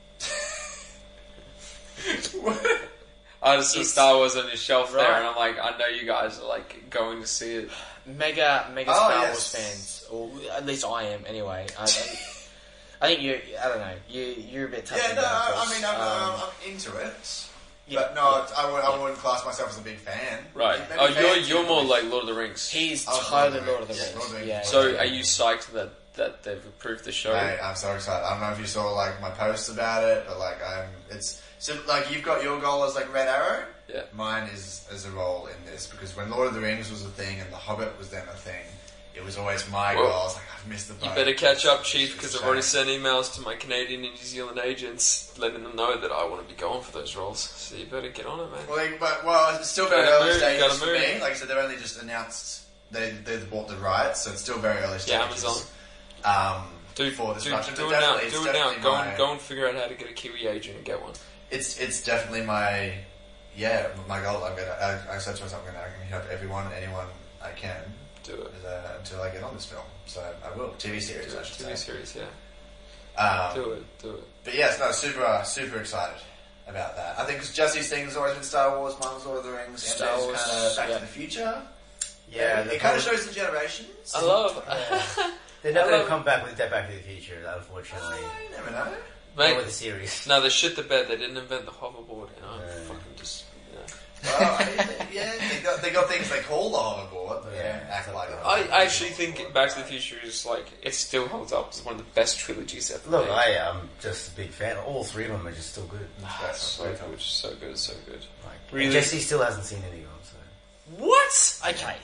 Speaker 7: I just saw Star Wars on your shelf there, and I'm like, I know you guys are like going to see it.
Speaker 6: Mega Star Wars fans, or at least I am anyway. I think I don't know. You're a bit tough.
Speaker 2: Yeah, no, I'm into it. But no, I wouldn't class myself as a big fan.
Speaker 7: Right. You're more like Lord of the Rings.
Speaker 6: He's totally Lord of the Rings. Yeah.
Speaker 7: So are you psyched that they've approved the show?
Speaker 2: Mate, I'm so excited. I don't know if you saw like my posts about it, but like you've got your goal as like Red Arrow.
Speaker 7: Yeah.
Speaker 2: Mine is as a role in this because when Lord of the Rings was a thing and The Hobbit was then a thing, it was always my goal. I was like, I've missed the boat.
Speaker 7: You better catch up, Chief, because I've already sent emails to my Canadian and New Zealand agents letting them know that I want to be going for those roles. So you better get on it, man.
Speaker 2: Well, it's still very early stages for me. Like I said, they've only just announced they've bought the rights, so it's still very early stages.
Speaker 7: Yeah, Amazon. Do it now. Go and figure out how to get a Kiwi agent and get one.
Speaker 2: It's definitely my goal. I said to myself, I'm going to help anyone I can.
Speaker 7: Do it
Speaker 2: until I get on this film. So I will. TV series, I should say.
Speaker 7: TV series, yeah. Do it.
Speaker 2: But yes, no, super excited about that. I think because Jesse's thing's always been Star Wars, mine was Lord of the Rings,
Speaker 6: Star Wars,
Speaker 2: kind of Back to the Future.
Speaker 9: Yeah,
Speaker 2: it kind of shows the generations.
Speaker 7: I love.
Speaker 9: They're not going to come back with that Back to the Future, unfortunately.
Speaker 2: You never know.
Speaker 7: Mate,
Speaker 9: with the series.
Speaker 7: No, they shit the bed. They didn't invent the hoverboard, and I'm fucking just.
Speaker 2: Well, yeah, they got things they call the hoverboard, but act like it.
Speaker 7: I actually think Back to the Future is like it still holds up as one of the best trilogies ever.
Speaker 9: Look, I am just a big fan. All three of them are just still good.
Speaker 7: So good.
Speaker 9: Like,
Speaker 7: really?
Speaker 9: Jesse still hasn't seen any of them. So.
Speaker 6: What? Okay.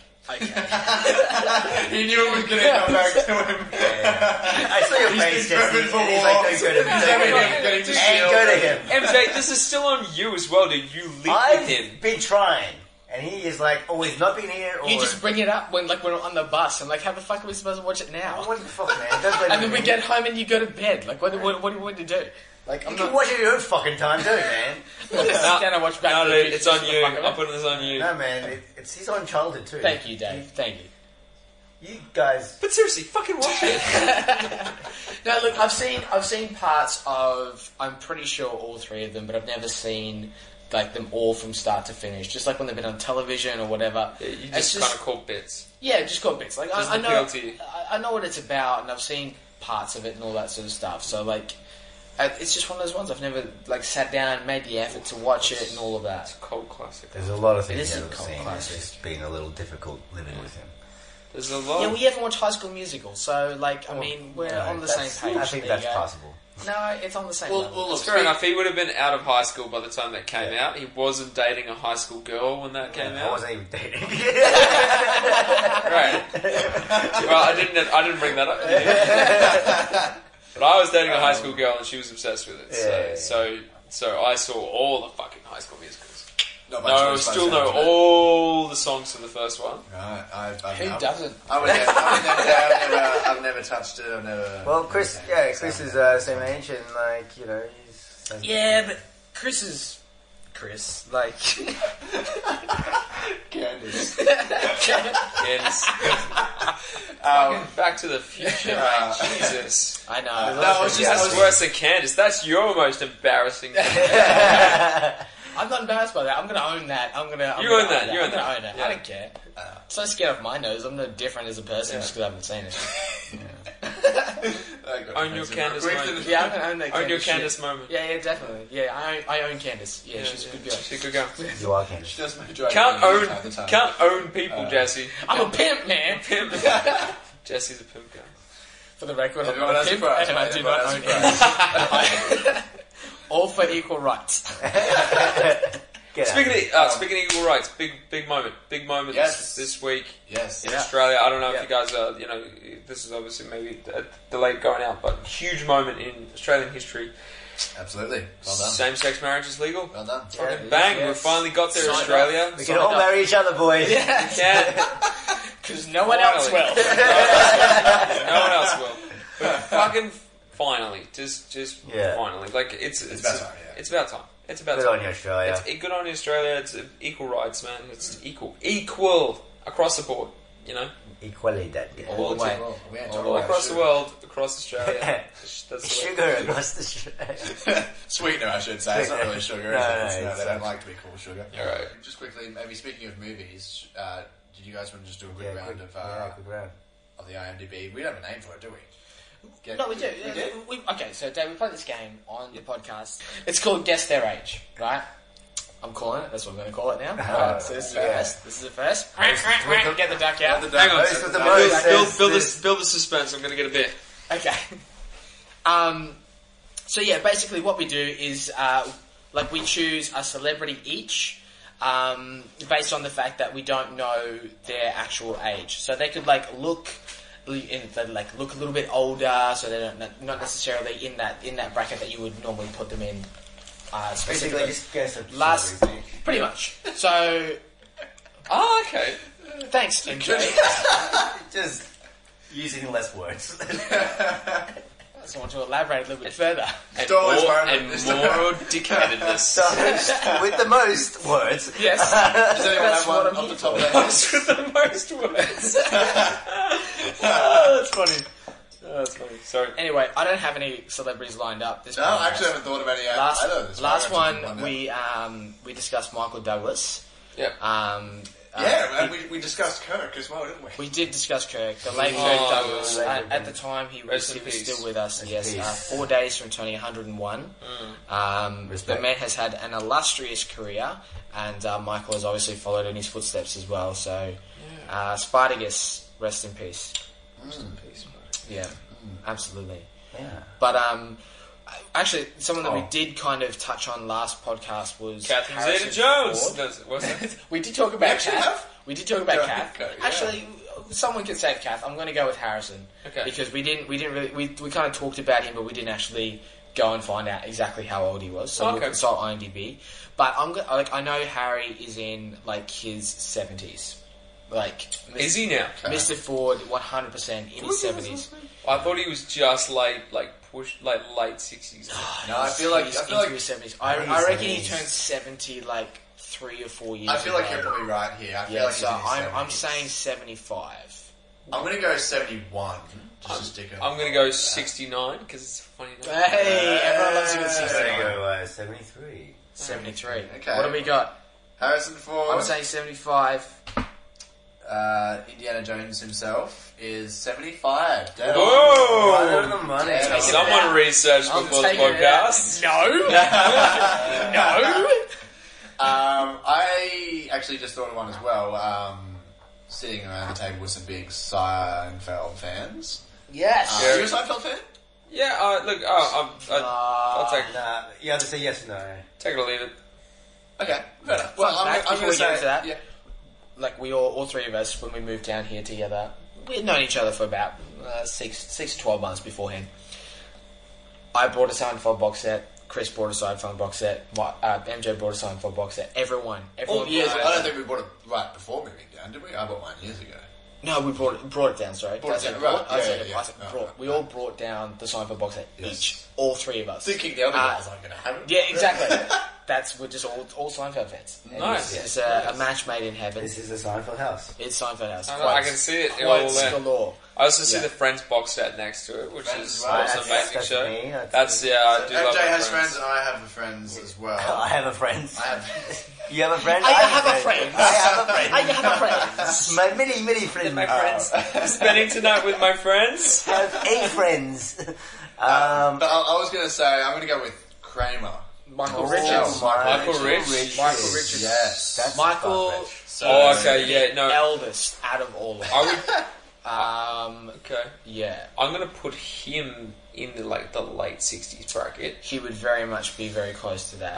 Speaker 2: He knew it was going to come back to him.
Speaker 9: I saw your face, Jesse. He's like, don't go to him.
Speaker 7: MJ, this is still on you as well, dude. You live with him.
Speaker 9: I've been trying. And he is like, he's not been here. Or...
Speaker 6: You just bring it up when we're on the bus. I'm like, how the fuck are we supposed to watch it now?
Speaker 9: What the fuck, man?
Speaker 6: And then we get home and you go to bed. Like, what do you want to do? Like,
Speaker 9: you can watch it at your own fucking time, too, man.
Speaker 6: Can I watch Back to the Future?
Speaker 7: It's on you. I'll put this on you.
Speaker 9: No, man, it's his own childhood, too.
Speaker 6: Thank you, Dave. Thank you.
Speaker 9: You guys...
Speaker 7: But seriously, fucking watch it.
Speaker 6: No, look, I've seen parts of... I'm pretty sure all three of them, but I've never seen... like them all from start to finish, just like when they've been on television or whatever.
Speaker 7: Yeah, you just kind of caught bits.
Speaker 6: Yeah, just caught bits. Like
Speaker 7: I
Speaker 6: know what it's about, and I've seen parts of it and all that sort of stuff. So like, it's just one of those ones I've never like sat down, made the effort to watch it, and all of that.
Speaker 7: It's a cult classic.
Speaker 9: There's a lot of things
Speaker 6: you
Speaker 9: haven't seen. It's just been a little difficult living with him.
Speaker 7: There's a lot.
Speaker 6: Yeah, we haven't watched High School Musical, so like, I mean, we're on the same page.
Speaker 9: I think that's possible.
Speaker 6: No, it's on the same level.
Speaker 7: Well, look, fair enough. He would have been out of high school by the time that came out. He wasn't dating a high school girl when that came out.
Speaker 9: I wasn't even dating.
Speaker 7: Right. Well, I didn't bring that up. But I was dating a high school girl and she was obsessed with it. So I saw all the fucking High School Musicals. Still know all the songs from the first one.
Speaker 2: Right,
Speaker 6: Who doesn't?
Speaker 2: I've never touched it. I've never.
Speaker 9: Well, Chris is the same age, and like he's.
Speaker 6: Yeah, but Chris, like.
Speaker 2: Candice.
Speaker 7: Back to the Future, mate. Jesus.
Speaker 6: I know.
Speaker 7: That's worse than Candice. That's your most embarrassing thing.
Speaker 6: I'm not embarrassed by that. I'm going to own that. I'm going to own that.
Speaker 7: Yeah.
Speaker 6: I don't care. So scared off my nose. I'm no different as a person just because I haven't seen it.
Speaker 7: Own your Candice moment.
Speaker 6: Yeah, I'm going to own that.
Speaker 7: Own your Candice moment.
Speaker 6: Yeah, definitely. Yeah, I own Candice. Yeah, she's a good girl.
Speaker 7: She's a good girl.
Speaker 9: You are Candice.
Speaker 7: Can't own people, Jesse.
Speaker 6: I'm a pimp, man.
Speaker 7: Pimp. Jesse's a pimp guy.
Speaker 6: For the record, I'm not a pimp, and I do not own anything. All for equal rights.
Speaker 7: Speaking of equal rights, big moment this week.
Speaker 2: Yes,
Speaker 7: in Australia. I don't know if you guys are. This is obviously maybe delayed going out, but huge moment in Australian history.
Speaker 2: Absolutely, well done.
Speaker 7: Same-sex marriage is legal.
Speaker 2: Well done.
Speaker 7: Fucking bang! We finally got there, Australia.
Speaker 9: We can all marry each other, boys.
Speaker 6: Yeah.
Speaker 7: We can.
Speaker 6: Because no one else will.
Speaker 7: No one else will. But fucking. Finally, just finally, like it's about time. Yeah. It's about time. It's about
Speaker 9: good
Speaker 7: time.
Speaker 9: On you, Australia.
Speaker 7: It's good on you, Australia. It's equal rights, man. It's equal across the board.
Speaker 9: Equally that. Yeah.
Speaker 6: All the way,
Speaker 7: all across the world, across Australia.
Speaker 9: That's sugar across Australia.
Speaker 2: Sweetener, I should say. It's not really sugar. No, they don't like to be called sugar.
Speaker 7: All right.
Speaker 2: Just quickly, maybe speaking of movies, did you guys want to just do a quick round of
Speaker 9: quick round
Speaker 2: of the IMDb? We don't have a name for it, do we?
Speaker 6: No, we do. Okay, so Dave, we play this game on the podcast. It's called Guess Their Age, right? I'm calling it. That's what I'm going to call it now. Right, so this is the first. This is the first. Get the duck out.
Speaker 7: Hang on.
Speaker 9: Most with the most
Speaker 7: Build the suspense. I'm going to get a bit.
Speaker 6: Okay. So yeah, basically what we do is like we choose a celebrity each based on the fact that we don't know their actual age. So they could look a little bit older, so they're not necessarily in that bracket that you would normally put them in.
Speaker 9: Basically, just guess a
Speaker 6: last, pretty much. So,
Speaker 7: okay.
Speaker 6: Thanks, MJ.
Speaker 9: Just using less words.
Speaker 6: I just want to elaborate a little bit further.
Speaker 7: And more decadedness.
Speaker 9: With the most words.
Speaker 6: Yes.
Speaker 2: Does anyone have one off the top of their head?
Speaker 7: With the most words.
Speaker 6: That's funny.
Speaker 7: Oh, that's funny. Sorry.
Speaker 6: Anyway, I don't have any celebrities lined up.
Speaker 2: No, I actually haven't thought of any either.
Speaker 6: Last one, we discussed Michael Douglas.
Speaker 7: Yep.
Speaker 2: And we discussed Kirk as well, didn't we?
Speaker 6: We did discuss Kirk, the late Kirk Douglas. At the time, he was still with us. Yes, 4 days from turning 101. The man has had an illustrious career, and Michael has obviously followed in his footsteps as well. So, Spartacus, rest in peace.
Speaker 7: Rest in peace,
Speaker 6: yeah, absolutely.
Speaker 9: Yeah.
Speaker 6: But actually, someone that we did kind of touch on last podcast was
Speaker 7: Catherine Zeta-Jones.
Speaker 6: We did talk about
Speaker 2: Kath.
Speaker 6: Kath. We did talk about Kath.
Speaker 2: Yeah.
Speaker 6: Actually, someone can say Kath. I'm going to go with Harrison.
Speaker 7: Okay.
Speaker 6: Because we kind of talked about him, but we didn't actually go and find out exactly how old he was. So we'll consult IMDb. But I know Harry is in his 70s.
Speaker 7: Is he now?
Speaker 6: Mr. Ford, 100% in his 70s.
Speaker 7: I thought he was just late 60s.
Speaker 2: No, I feel like
Speaker 6: his 70s. I reckon he turned 70 3 or 4 years.
Speaker 2: I feel like
Speaker 6: ago.
Speaker 2: you're probably right here. I feel like
Speaker 6: so
Speaker 2: he's in his
Speaker 6: I'm
Speaker 2: 70s.
Speaker 6: saying 75.
Speaker 2: I'm going to go 71. Just to stick it.
Speaker 7: I'm going to go 69 because it's a funny number.
Speaker 6: Hey, everyone loves a good
Speaker 9: There
Speaker 6: 69.
Speaker 9: you go, 73.
Speaker 6: 73.
Speaker 2: Okay.
Speaker 6: What have we got?
Speaker 2: Harrison Ford.
Speaker 6: I'm saying 75.
Speaker 2: Indiana Jones himself is 75. Dead
Speaker 7: Whoa!
Speaker 2: on.
Speaker 9: Right on the money.
Speaker 2: Dead on.
Speaker 7: Someone researched
Speaker 6: I'm
Speaker 7: before the
Speaker 6: taking it
Speaker 7: podcast.
Speaker 6: No. No.
Speaker 2: I actually just thought of one as well. Sitting around the table with some big Seinfeld fans.
Speaker 6: Yes.
Speaker 2: Are you a Seinfeld fan?
Speaker 7: Yeah, look, I'll take
Speaker 9: Nah, you have to say yes or no.
Speaker 7: it or leave it.
Speaker 2: Okay, fair enough. Well,
Speaker 6: Fun fact,
Speaker 2: I'm
Speaker 6: before
Speaker 2: going to
Speaker 6: we get
Speaker 2: say
Speaker 6: into that,
Speaker 2: yeah.
Speaker 6: we all three of us, when we moved down here together, we had known each other for about 6 to 12 months beforehand. I brought a Seinfeld box set. Chris brought a Seinfeld box set. MJ brought a Seinfeld box set. Everyone
Speaker 2: Years ago. I don't think we bought it right before moving down, did we? I bought mine years ago.
Speaker 6: No, we brought it down. Sorry,
Speaker 2: Brought it
Speaker 6: I said
Speaker 2: down,
Speaker 6: brought.
Speaker 2: right.
Speaker 6: I said
Speaker 2: Yeah.
Speaker 6: brought.
Speaker 2: Right.
Speaker 6: We all brought down the Seinfeld box set
Speaker 2: Yes.
Speaker 6: each. All three of us.
Speaker 2: Thinking the other guys aren't going to have it.
Speaker 6: Yeah, exactly. We're just all Seinfeld fans. And
Speaker 7: Nice.
Speaker 6: It's a match made in heaven.
Speaker 9: This is a Seinfeld house.
Speaker 6: It's Seinfeld House.
Speaker 7: I can see it all
Speaker 6: Quotes
Speaker 7: there.
Speaker 6: galore.
Speaker 7: I also see
Speaker 6: Yeah.
Speaker 7: the Friends box set next to it, which
Speaker 2: Friends
Speaker 7: is
Speaker 2: as well.
Speaker 7: also an amazing
Speaker 9: That's
Speaker 7: show.
Speaker 9: me.
Speaker 7: I
Speaker 2: So
Speaker 7: do love
Speaker 2: MJ
Speaker 7: my
Speaker 2: has friends and I have friends as well.
Speaker 9: I have a friend.
Speaker 2: I have.
Speaker 9: You have a friend?
Speaker 6: I have a friend.
Speaker 9: I have a friend.
Speaker 6: I have a friend.
Speaker 9: My many friends.
Speaker 7: My friends. Spending tonight with my friends.
Speaker 9: Have 8 friends.
Speaker 2: But I was going to say, I'm going to go with Kramer.
Speaker 6: Michael
Speaker 9: Oh,
Speaker 6: Richards.
Speaker 7: Michael Rich.
Speaker 6: Michael Richards.
Speaker 2: Yes.
Speaker 9: That's
Speaker 6: Michael.
Speaker 9: far-fetched.
Speaker 7: Oh, okay, yeah, no.
Speaker 6: Eldest out of all of them.
Speaker 7: I would, okay.
Speaker 6: Yeah.
Speaker 7: I'm going to put him in the late 60s bracket.
Speaker 6: He would very much be very close to that.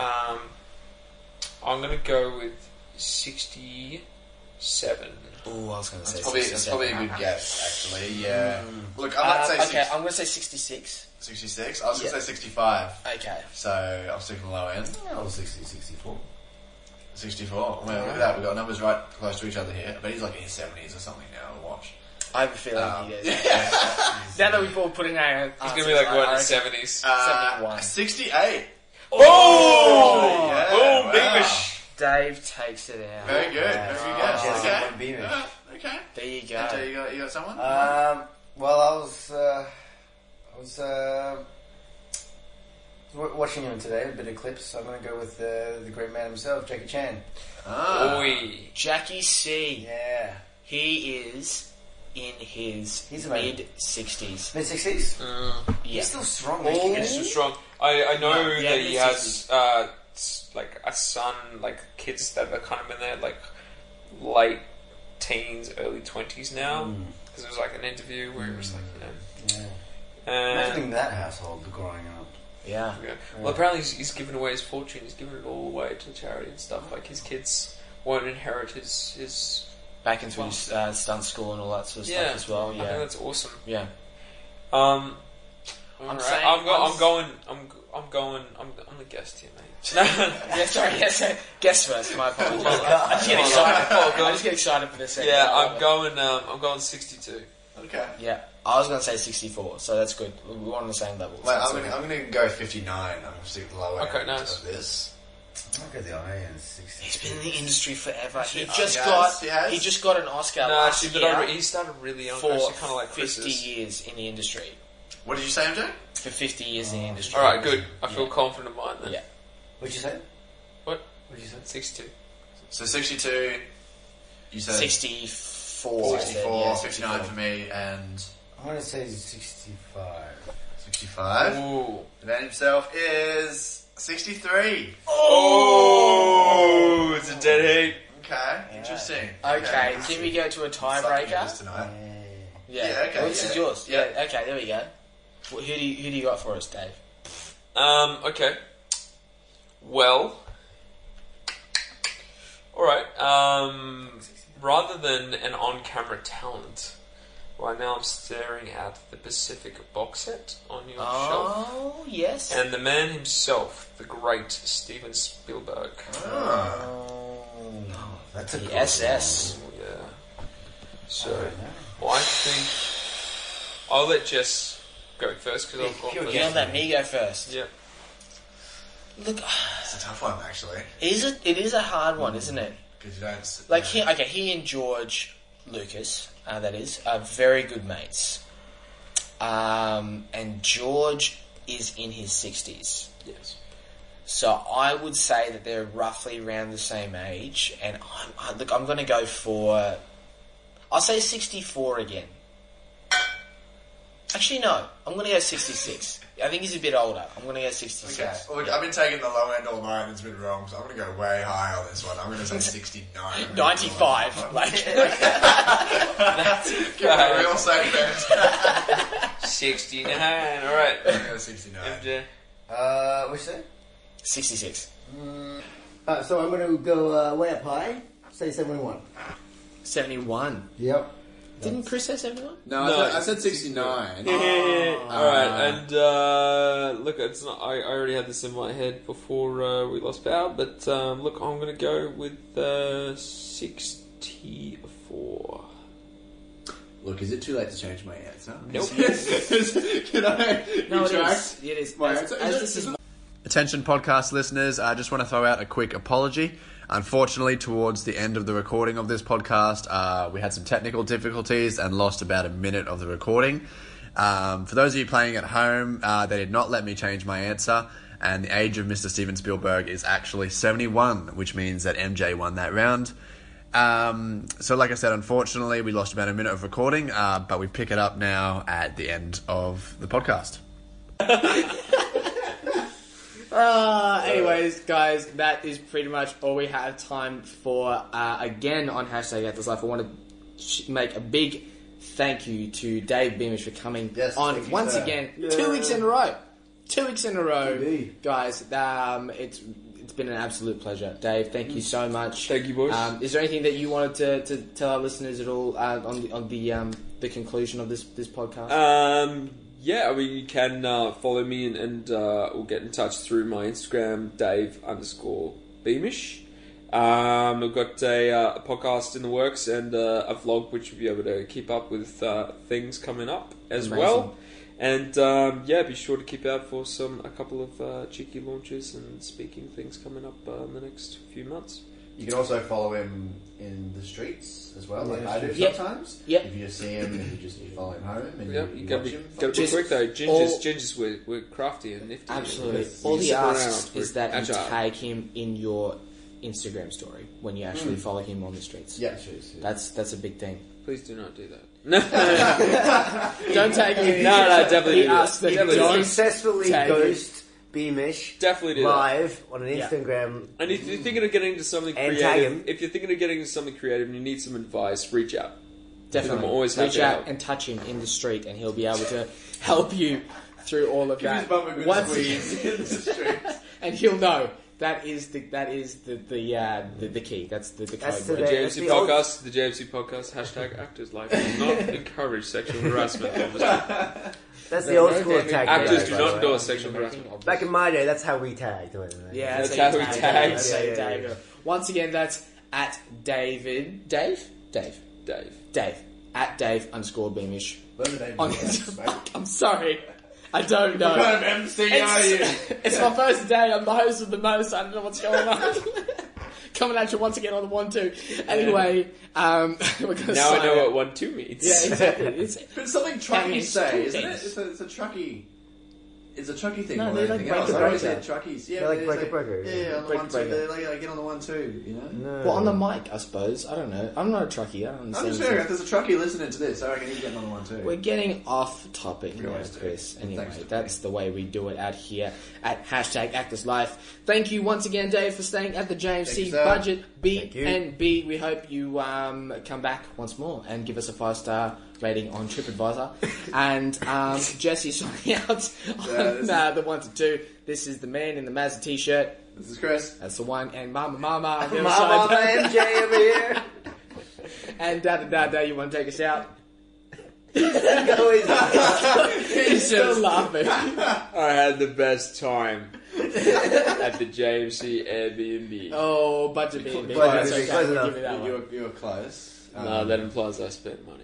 Speaker 7: I'm going to go with 67.
Speaker 6: Ooh, I was going to say
Speaker 2: That's probably a good guess, actually. Yeah. Look, I might say
Speaker 6: okay, I'm going to say 66.
Speaker 2: 66. I was going to say 65.
Speaker 6: Okay.
Speaker 2: So I'm sticking the low end.
Speaker 9: Oh, 60, 64.
Speaker 2: 64. Well, look at that. We've got numbers right close to each other here. But he's like in his 70s or something now. Watch.
Speaker 6: I have a feeling he is. Now that we've all put in our
Speaker 7: He's going to be like,
Speaker 6: answers,
Speaker 7: what, in
Speaker 6: I
Speaker 7: the
Speaker 6: reckon
Speaker 7: 70s?
Speaker 6: 71.
Speaker 2: 68.
Speaker 7: Oh!
Speaker 2: Yeah,
Speaker 7: Boom,
Speaker 2: wow.
Speaker 7: Beamish.
Speaker 6: Dave takes it out.
Speaker 2: Very good. Very good guess.
Speaker 9: Jesse
Speaker 2: Okay.
Speaker 9: Von Beamish.
Speaker 2: Okay.
Speaker 6: There you go.
Speaker 2: MJ, you got someone?
Speaker 9: Well, I was watching him today, a bit of clips. I'm going to go with the great man himself, Jackie Chan.
Speaker 2: Ah.
Speaker 7: Oi.
Speaker 6: Jackie C.
Speaker 9: Yeah.
Speaker 6: He is in his
Speaker 9: He's amazing.
Speaker 6: mid-60s.
Speaker 9: Mid-60s?
Speaker 6: Yeah.
Speaker 9: He's still strong.
Speaker 6: Oh.
Speaker 7: He's still strong. I know
Speaker 6: Yeah,
Speaker 7: that he has like a son, like kids that are kind of in their like late teens, early 20s now. Because it was like an interview where it was like,
Speaker 9: Imagining that household growing up.
Speaker 6: Yeah.
Speaker 7: Well, apparently he's given away his fortune. He's given it all away to charity and stuff. Like his kids won't inherit his
Speaker 6: Back into his stunt school and all that sort of stuff as well.
Speaker 7: I think that's awesome.
Speaker 6: Yeah.
Speaker 7: I'm
Speaker 6: saying
Speaker 7: I'm the guest here, mate.
Speaker 6: Yes. Guess first. My apologies. I just get excited for this.
Speaker 7: Yeah, I'm going 62.
Speaker 2: Okay.
Speaker 6: Yeah, I was going to say 64, so that's good. We're on the same level.
Speaker 2: Wait, I'm going to go 59. I'm going to stick the lower end of this.
Speaker 9: I'll go the high end, 60.
Speaker 6: He's been in the industry forever. He
Speaker 2: He
Speaker 6: just
Speaker 2: has?
Speaker 6: got an Oscar
Speaker 7: No,
Speaker 6: last
Speaker 7: actually,
Speaker 6: year
Speaker 7: but he started really young.
Speaker 6: for
Speaker 7: Actually, kind of like
Speaker 6: 50
Speaker 7: Chris's.
Speaker 6: years in the industry.
Speaker 2: What did you say, MJ?
Speaker 6: For 50 years in the industry.
Speaker 7: All right, good. I feel confident of mine then.
Speaker 6: Yeah.
Speaker 9: What'd you say?
Speaker 7: What did you say? 62.
Speaker 2: So 62, you said
Speaker 6: 64.
Speaker 2: 64, 59 for me, and
Speaker 9: I'm going to say 65.
Speaker 2: 65.
Speaker 7: Ooh.
Speaker 2: The man himself is 63.
Speaker 7: Oh, it's a dead heat.
Speaker 2: Okay, interesting.
Speaker 6: Okay, can we go to a tiebreaker?
Speaker 2: Tonight.
Speaker 6: Yeah.
Speaker 2: okay,
Speaker 6: This is yours. Yeah. Okay, there we go. Well, who do you got for us, Dave?
Speaker 7: Okay. Well. Alright, rather than an on-camera talent, right now I'm staring at the Pacific box set on your shelf.
Speaker 6: Oh, yes.
Speaker 7: And the man himself, the great Steven Spielberg.
Speaker 9: That's a
Speaker 6: the
Speaker 9: good
Speaker 6: SS.
Speaker 7: Oh, yeah. So, I think I'll let Jess go first because I've got
Speaker 6: You don't let me go first.
Speaker 7: Yeah.
Speaker 6: Look,
Speaker 2: It's a tough one, actually.
Speaker 6: it is a hard one, isn't it?
Speaker 2: Because you don't...
Speaker 6: Like, he and George Lucas, that is, are very good mates. And George is in his 60s.
Speaker 7: Yes.
Speaker 6: So I would say that they're roughly around the same age. And I'm going to go for... I'll say 64 again. Actually, no. I'm going to go 66. I think he's a bit older. I'm going to go 66.
Speaker 2: Okay. Well, I've been taking the low end all night and it's been wrong, so I'm going to go way high on this one. I'm going to say 69.
Speaker 6: 95. Like...
Speaker 2: Give it a real safe bet.
Speaker 7: 69. Alright.
Speaker 2: I'm going to go 69.
Speaker 7: MJ.
Speaker 9: What'd you say?
Speaker 6: 66.
Speaker 10: So I'm going to go way up high. Say 71.
Speaker 6: 71.
Speaker 10: Yep.
Speaker 6: Didn't Chris say 71?
Speaker 3: No, I said 69.
Speaker 7: Alright, and look, it's not, I already had this in my head before we lost power, but look, I'm going to go with 64.
Speaker 3: Look, is it too late to change my answer?
Speaker 7: Nope.
Speaker 3: Can I retract?
Speaker 6: It is.
Speaker 3: my answer?
Speaker 2: Attention podcast listeners, I just want to throw out a quick apology. Unfortunately, towards the end of the recording of this podcast, we had some technical difficulties and lost about a minute of the recording. For those of you playing at home, they did not let me change my answer, and the age of Mr. Steven Spielberg is actually 71, which means that MJ won that round. So like I said, unfortunately, we lost about a minute of recording, but we pick it up now at the end of the podcast.
Speaker 6: Anyways, guys, that is pretty much all we have time for. Again, on Hashtag Actors Life, I want to make a big thank you to Dave Beamish for coming on once again. Yeah. 2 weeks in a row. 2 weeks in a row, guys. It's been an absolute pleasure. Dave, thank you so much.
Speaker 7: Thank you, boys.
Speaker 6: Is there anything that you wanted to tell our listeners at all on the conclusion of this podcast?
Speaker 7: Yeah, I mean, you can follow me and we'll get in touch through my Instagram, Dave_Beamish. We've got a podcast in the works and a vlog which you'll be able to keep up with things coming up as well. And be sure to keep out for a couple of cheeky launches and speaking things coming up in the next few months.
Speaker 3: You can also follow him in the streets as well, like I do sometimes.
Speaker 6: Yep.
Speaker 3: If you see him, and you follow him home and you
Speaker 7: gotta
Speaker 3: watch
Speaker 7: be
Speaker 3: him.
Speaker 7: quick though. Gingers we're crafty and nifty.
Speaker 6: Absolutely. All he asks is that you tag him in your Instagram story when you actually follow him on the streets.
Speaker 3: Yeah,
Speaker 6: that's a big thing.
Speaker 7: Please do not do that.
Speaker 6: Don't tag him.
Speaker 7: No, definitely
Speaker 6: He
Speaker 7: do
Speaker 6: asked
Speaker 7: that.
Speaker 6: that you
Speaker 7: Definitely
Speaker 6: don't
Speaker 9: Successfully
Speaker 6: tag him.
Speaker 9: ghost Beamish
Speaker 7: Definitely do that.
Speaker 9: live on an Instagram.
Speaker 7: And if you're thinking of getting into something
Speaker 9: And tag
Speaker 7: creative,
Speaker 9: him.
Speaker 7: if you're thinking of getting into something creative and you need some advice, reach out.
Speaker 6: Definitely.
Speaker 7: I'm always happy
Speaker 6: Reach
Speaker 7: to
Speaker 6: out
Speaker 7: help.
Speaker 6: and touch him in the street, and he'll be able to help you through all of that.
Speaker 3: His bum a good
Speaker 6: Once
Speaker 3: squeeze in the street.
Speaker 6: and he'll know that is the key. That's the code
Speaker 9: That's
Speaker 6: word.
Speaker 9: the-
Speaker 7: JMC
Speaker 9: the old-
Speaker 7: podcast, the JMC podcast, hashtag Actors Life does not encourage sexual harassment.
Speaker 9: That's the old school tag.
Speaker 7: Actors do
Speaker 9: by the
Speaker 7: not
Speaker 9: way.
Speaker 7: endorse sexual harassment.
Speaker 9: Back in my day, that's how we tagged. Wasn't it?
Speaker 6: Yeah,
Speaker 7: That's how we tag.
Speaker 6: That's how you
Speaker 9: Yeah,
Speaker 6: tag.
Speaker 9: yeah.
Speaker 6: Once again, that's at David. Dave. At Dave_Beamish. On I'm sorry. I don't know.
Speaker 3: What kind of MC are you?
Speaker 6: It's my first day. I'm the host of the most. I don't know what's going on. Coming at you once again on the 1-2. Anyway, we're gonna
Speaker 7: Now I
Speaker 6: sign
Speaker 7: know
Speaker 6: out.
Speaker 7: what 1-2 means.
Speaker 6: Yeah, exactly. It's,
Speaker 3: It's something trucky
Speaker 6: It's
Speaker 3: say,
Speaker 6: two
Speaker 3: isn't it?
Speaker 6: things.
Speaker 3: It's a trucky. It's a trucky thing
Speaker 6: No,
Speaker 3: more
Speaker 6: they're
Speaker 3: than
Speaker 6: like
Speaker 3: anything else.
Speaker 6: breaker
Speaker 3: I always
Speaker 6: breaker.
Speaker 3: said truckies. Yeah,
Speaker 9: They're like
Speaker 3: they
Speaker 9: breaker
Speaker 3: say-
Speaker 9: breaker.
Speaker 3: Yeah, on the
Speaker 6: Breaker
Speaker 3: 1-2.
Speaker 6: breaker.
Speaker 3: They're like, get on the 1-2, you know?
Speaker 9: No.
Speaker 6: well, on the mic, I suppose. I don't know. I'm not a truckie. I don't
Speaker 3: I'm
Speaker 6: understand.
Speaker 3: just saying, if there's a trucky listening to this, I reckon he's getting on the 1-2.
Speaker 6: We're getting off topic now,
Speaker 3: always do.
Speaker 6: Chris. Anyway,
Speaker 3: Thanks to
Speaker 6: that's the way we do it out here at hashtag Actors Life. Thank you once again, Dave, for staying at the James
Speaker 3: Thank
Speaker 6: C
Speaker 3: you, sir.
Speaker 6: budget.
Speaker 9: Thank you.
Speaker 6: B&B. We hope you come back once more and give us a 5-star rating on TripAdvisor. And Jesse signing out on the 1-2. This is the man in the Mazda t-shirt.
Speaker 3: This is Chris.
Speaker 6: That's the one. And Mama on the other
Speaker 9: Mama
Speaker 6: side.
Speaker 9: MJ over here.
Speaker 6: And Da, you want to take us out?
Speaker 9: Go easy.
Speaker 6: He's still laughing.
Speaker 7: I had the best time at the JMC Airbnb.
Speaker 6: Oh, budget B&B.
Speaker 9: Budget
Speaker 6: That's
Speaker 9: B&B,
Speaker 6: okay.
Speaker 9: close
Speaker 6: We'll
Speaker 9: enough.
Speaker 6: give you that one.
Speaker 3: You were close.
Speaker 7: No, that implies I spent money.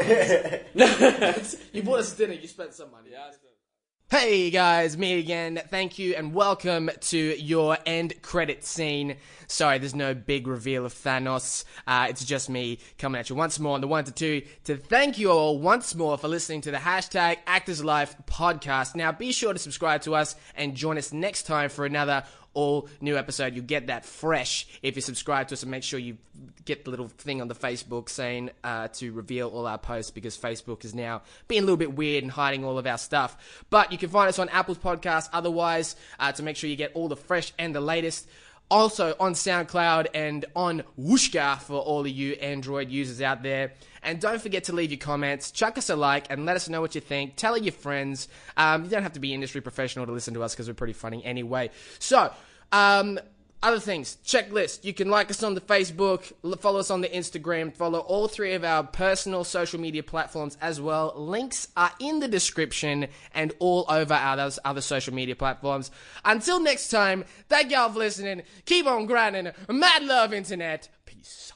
Speaker 6: You bought us dinner, you spent some money. Hey guys, me again. Thank you and welcome to your end credit scene. Sorry, there's no big reveal of Thanos. It's just me coming at you once more on the 1-2 to thank you all once more for listening to the hashtag Actors Life podcast. Now be sure to subscribe to us and join us next time for another all new episode. You get that fresh if you subscribe to us, and make sure you get the little thing on the Facebook saying to reveal all our posts, because Facebook is now being a little bit weird and hiding all of our stuff. But you can find us on Apple's podcast otherwise to make sure you get all the fresh and the latest. Also on SoundCloud and on Whooshka for all of you Android users out there. And don't forget to leave your comments, chuck us a like, and let us know what you think. Tell your friends. You don't have to be industry professional to listen to us, because we're pretty funny anyway. So, other things, checklist. You can like us on the Facebook, follow us on the Instagram, follow all 3 of our personal social media platforms as well. Links are in the description and all over our other social media platforms. Until next time, thank y'all for listening. Keep on grinding. Mad love, internet. Peace.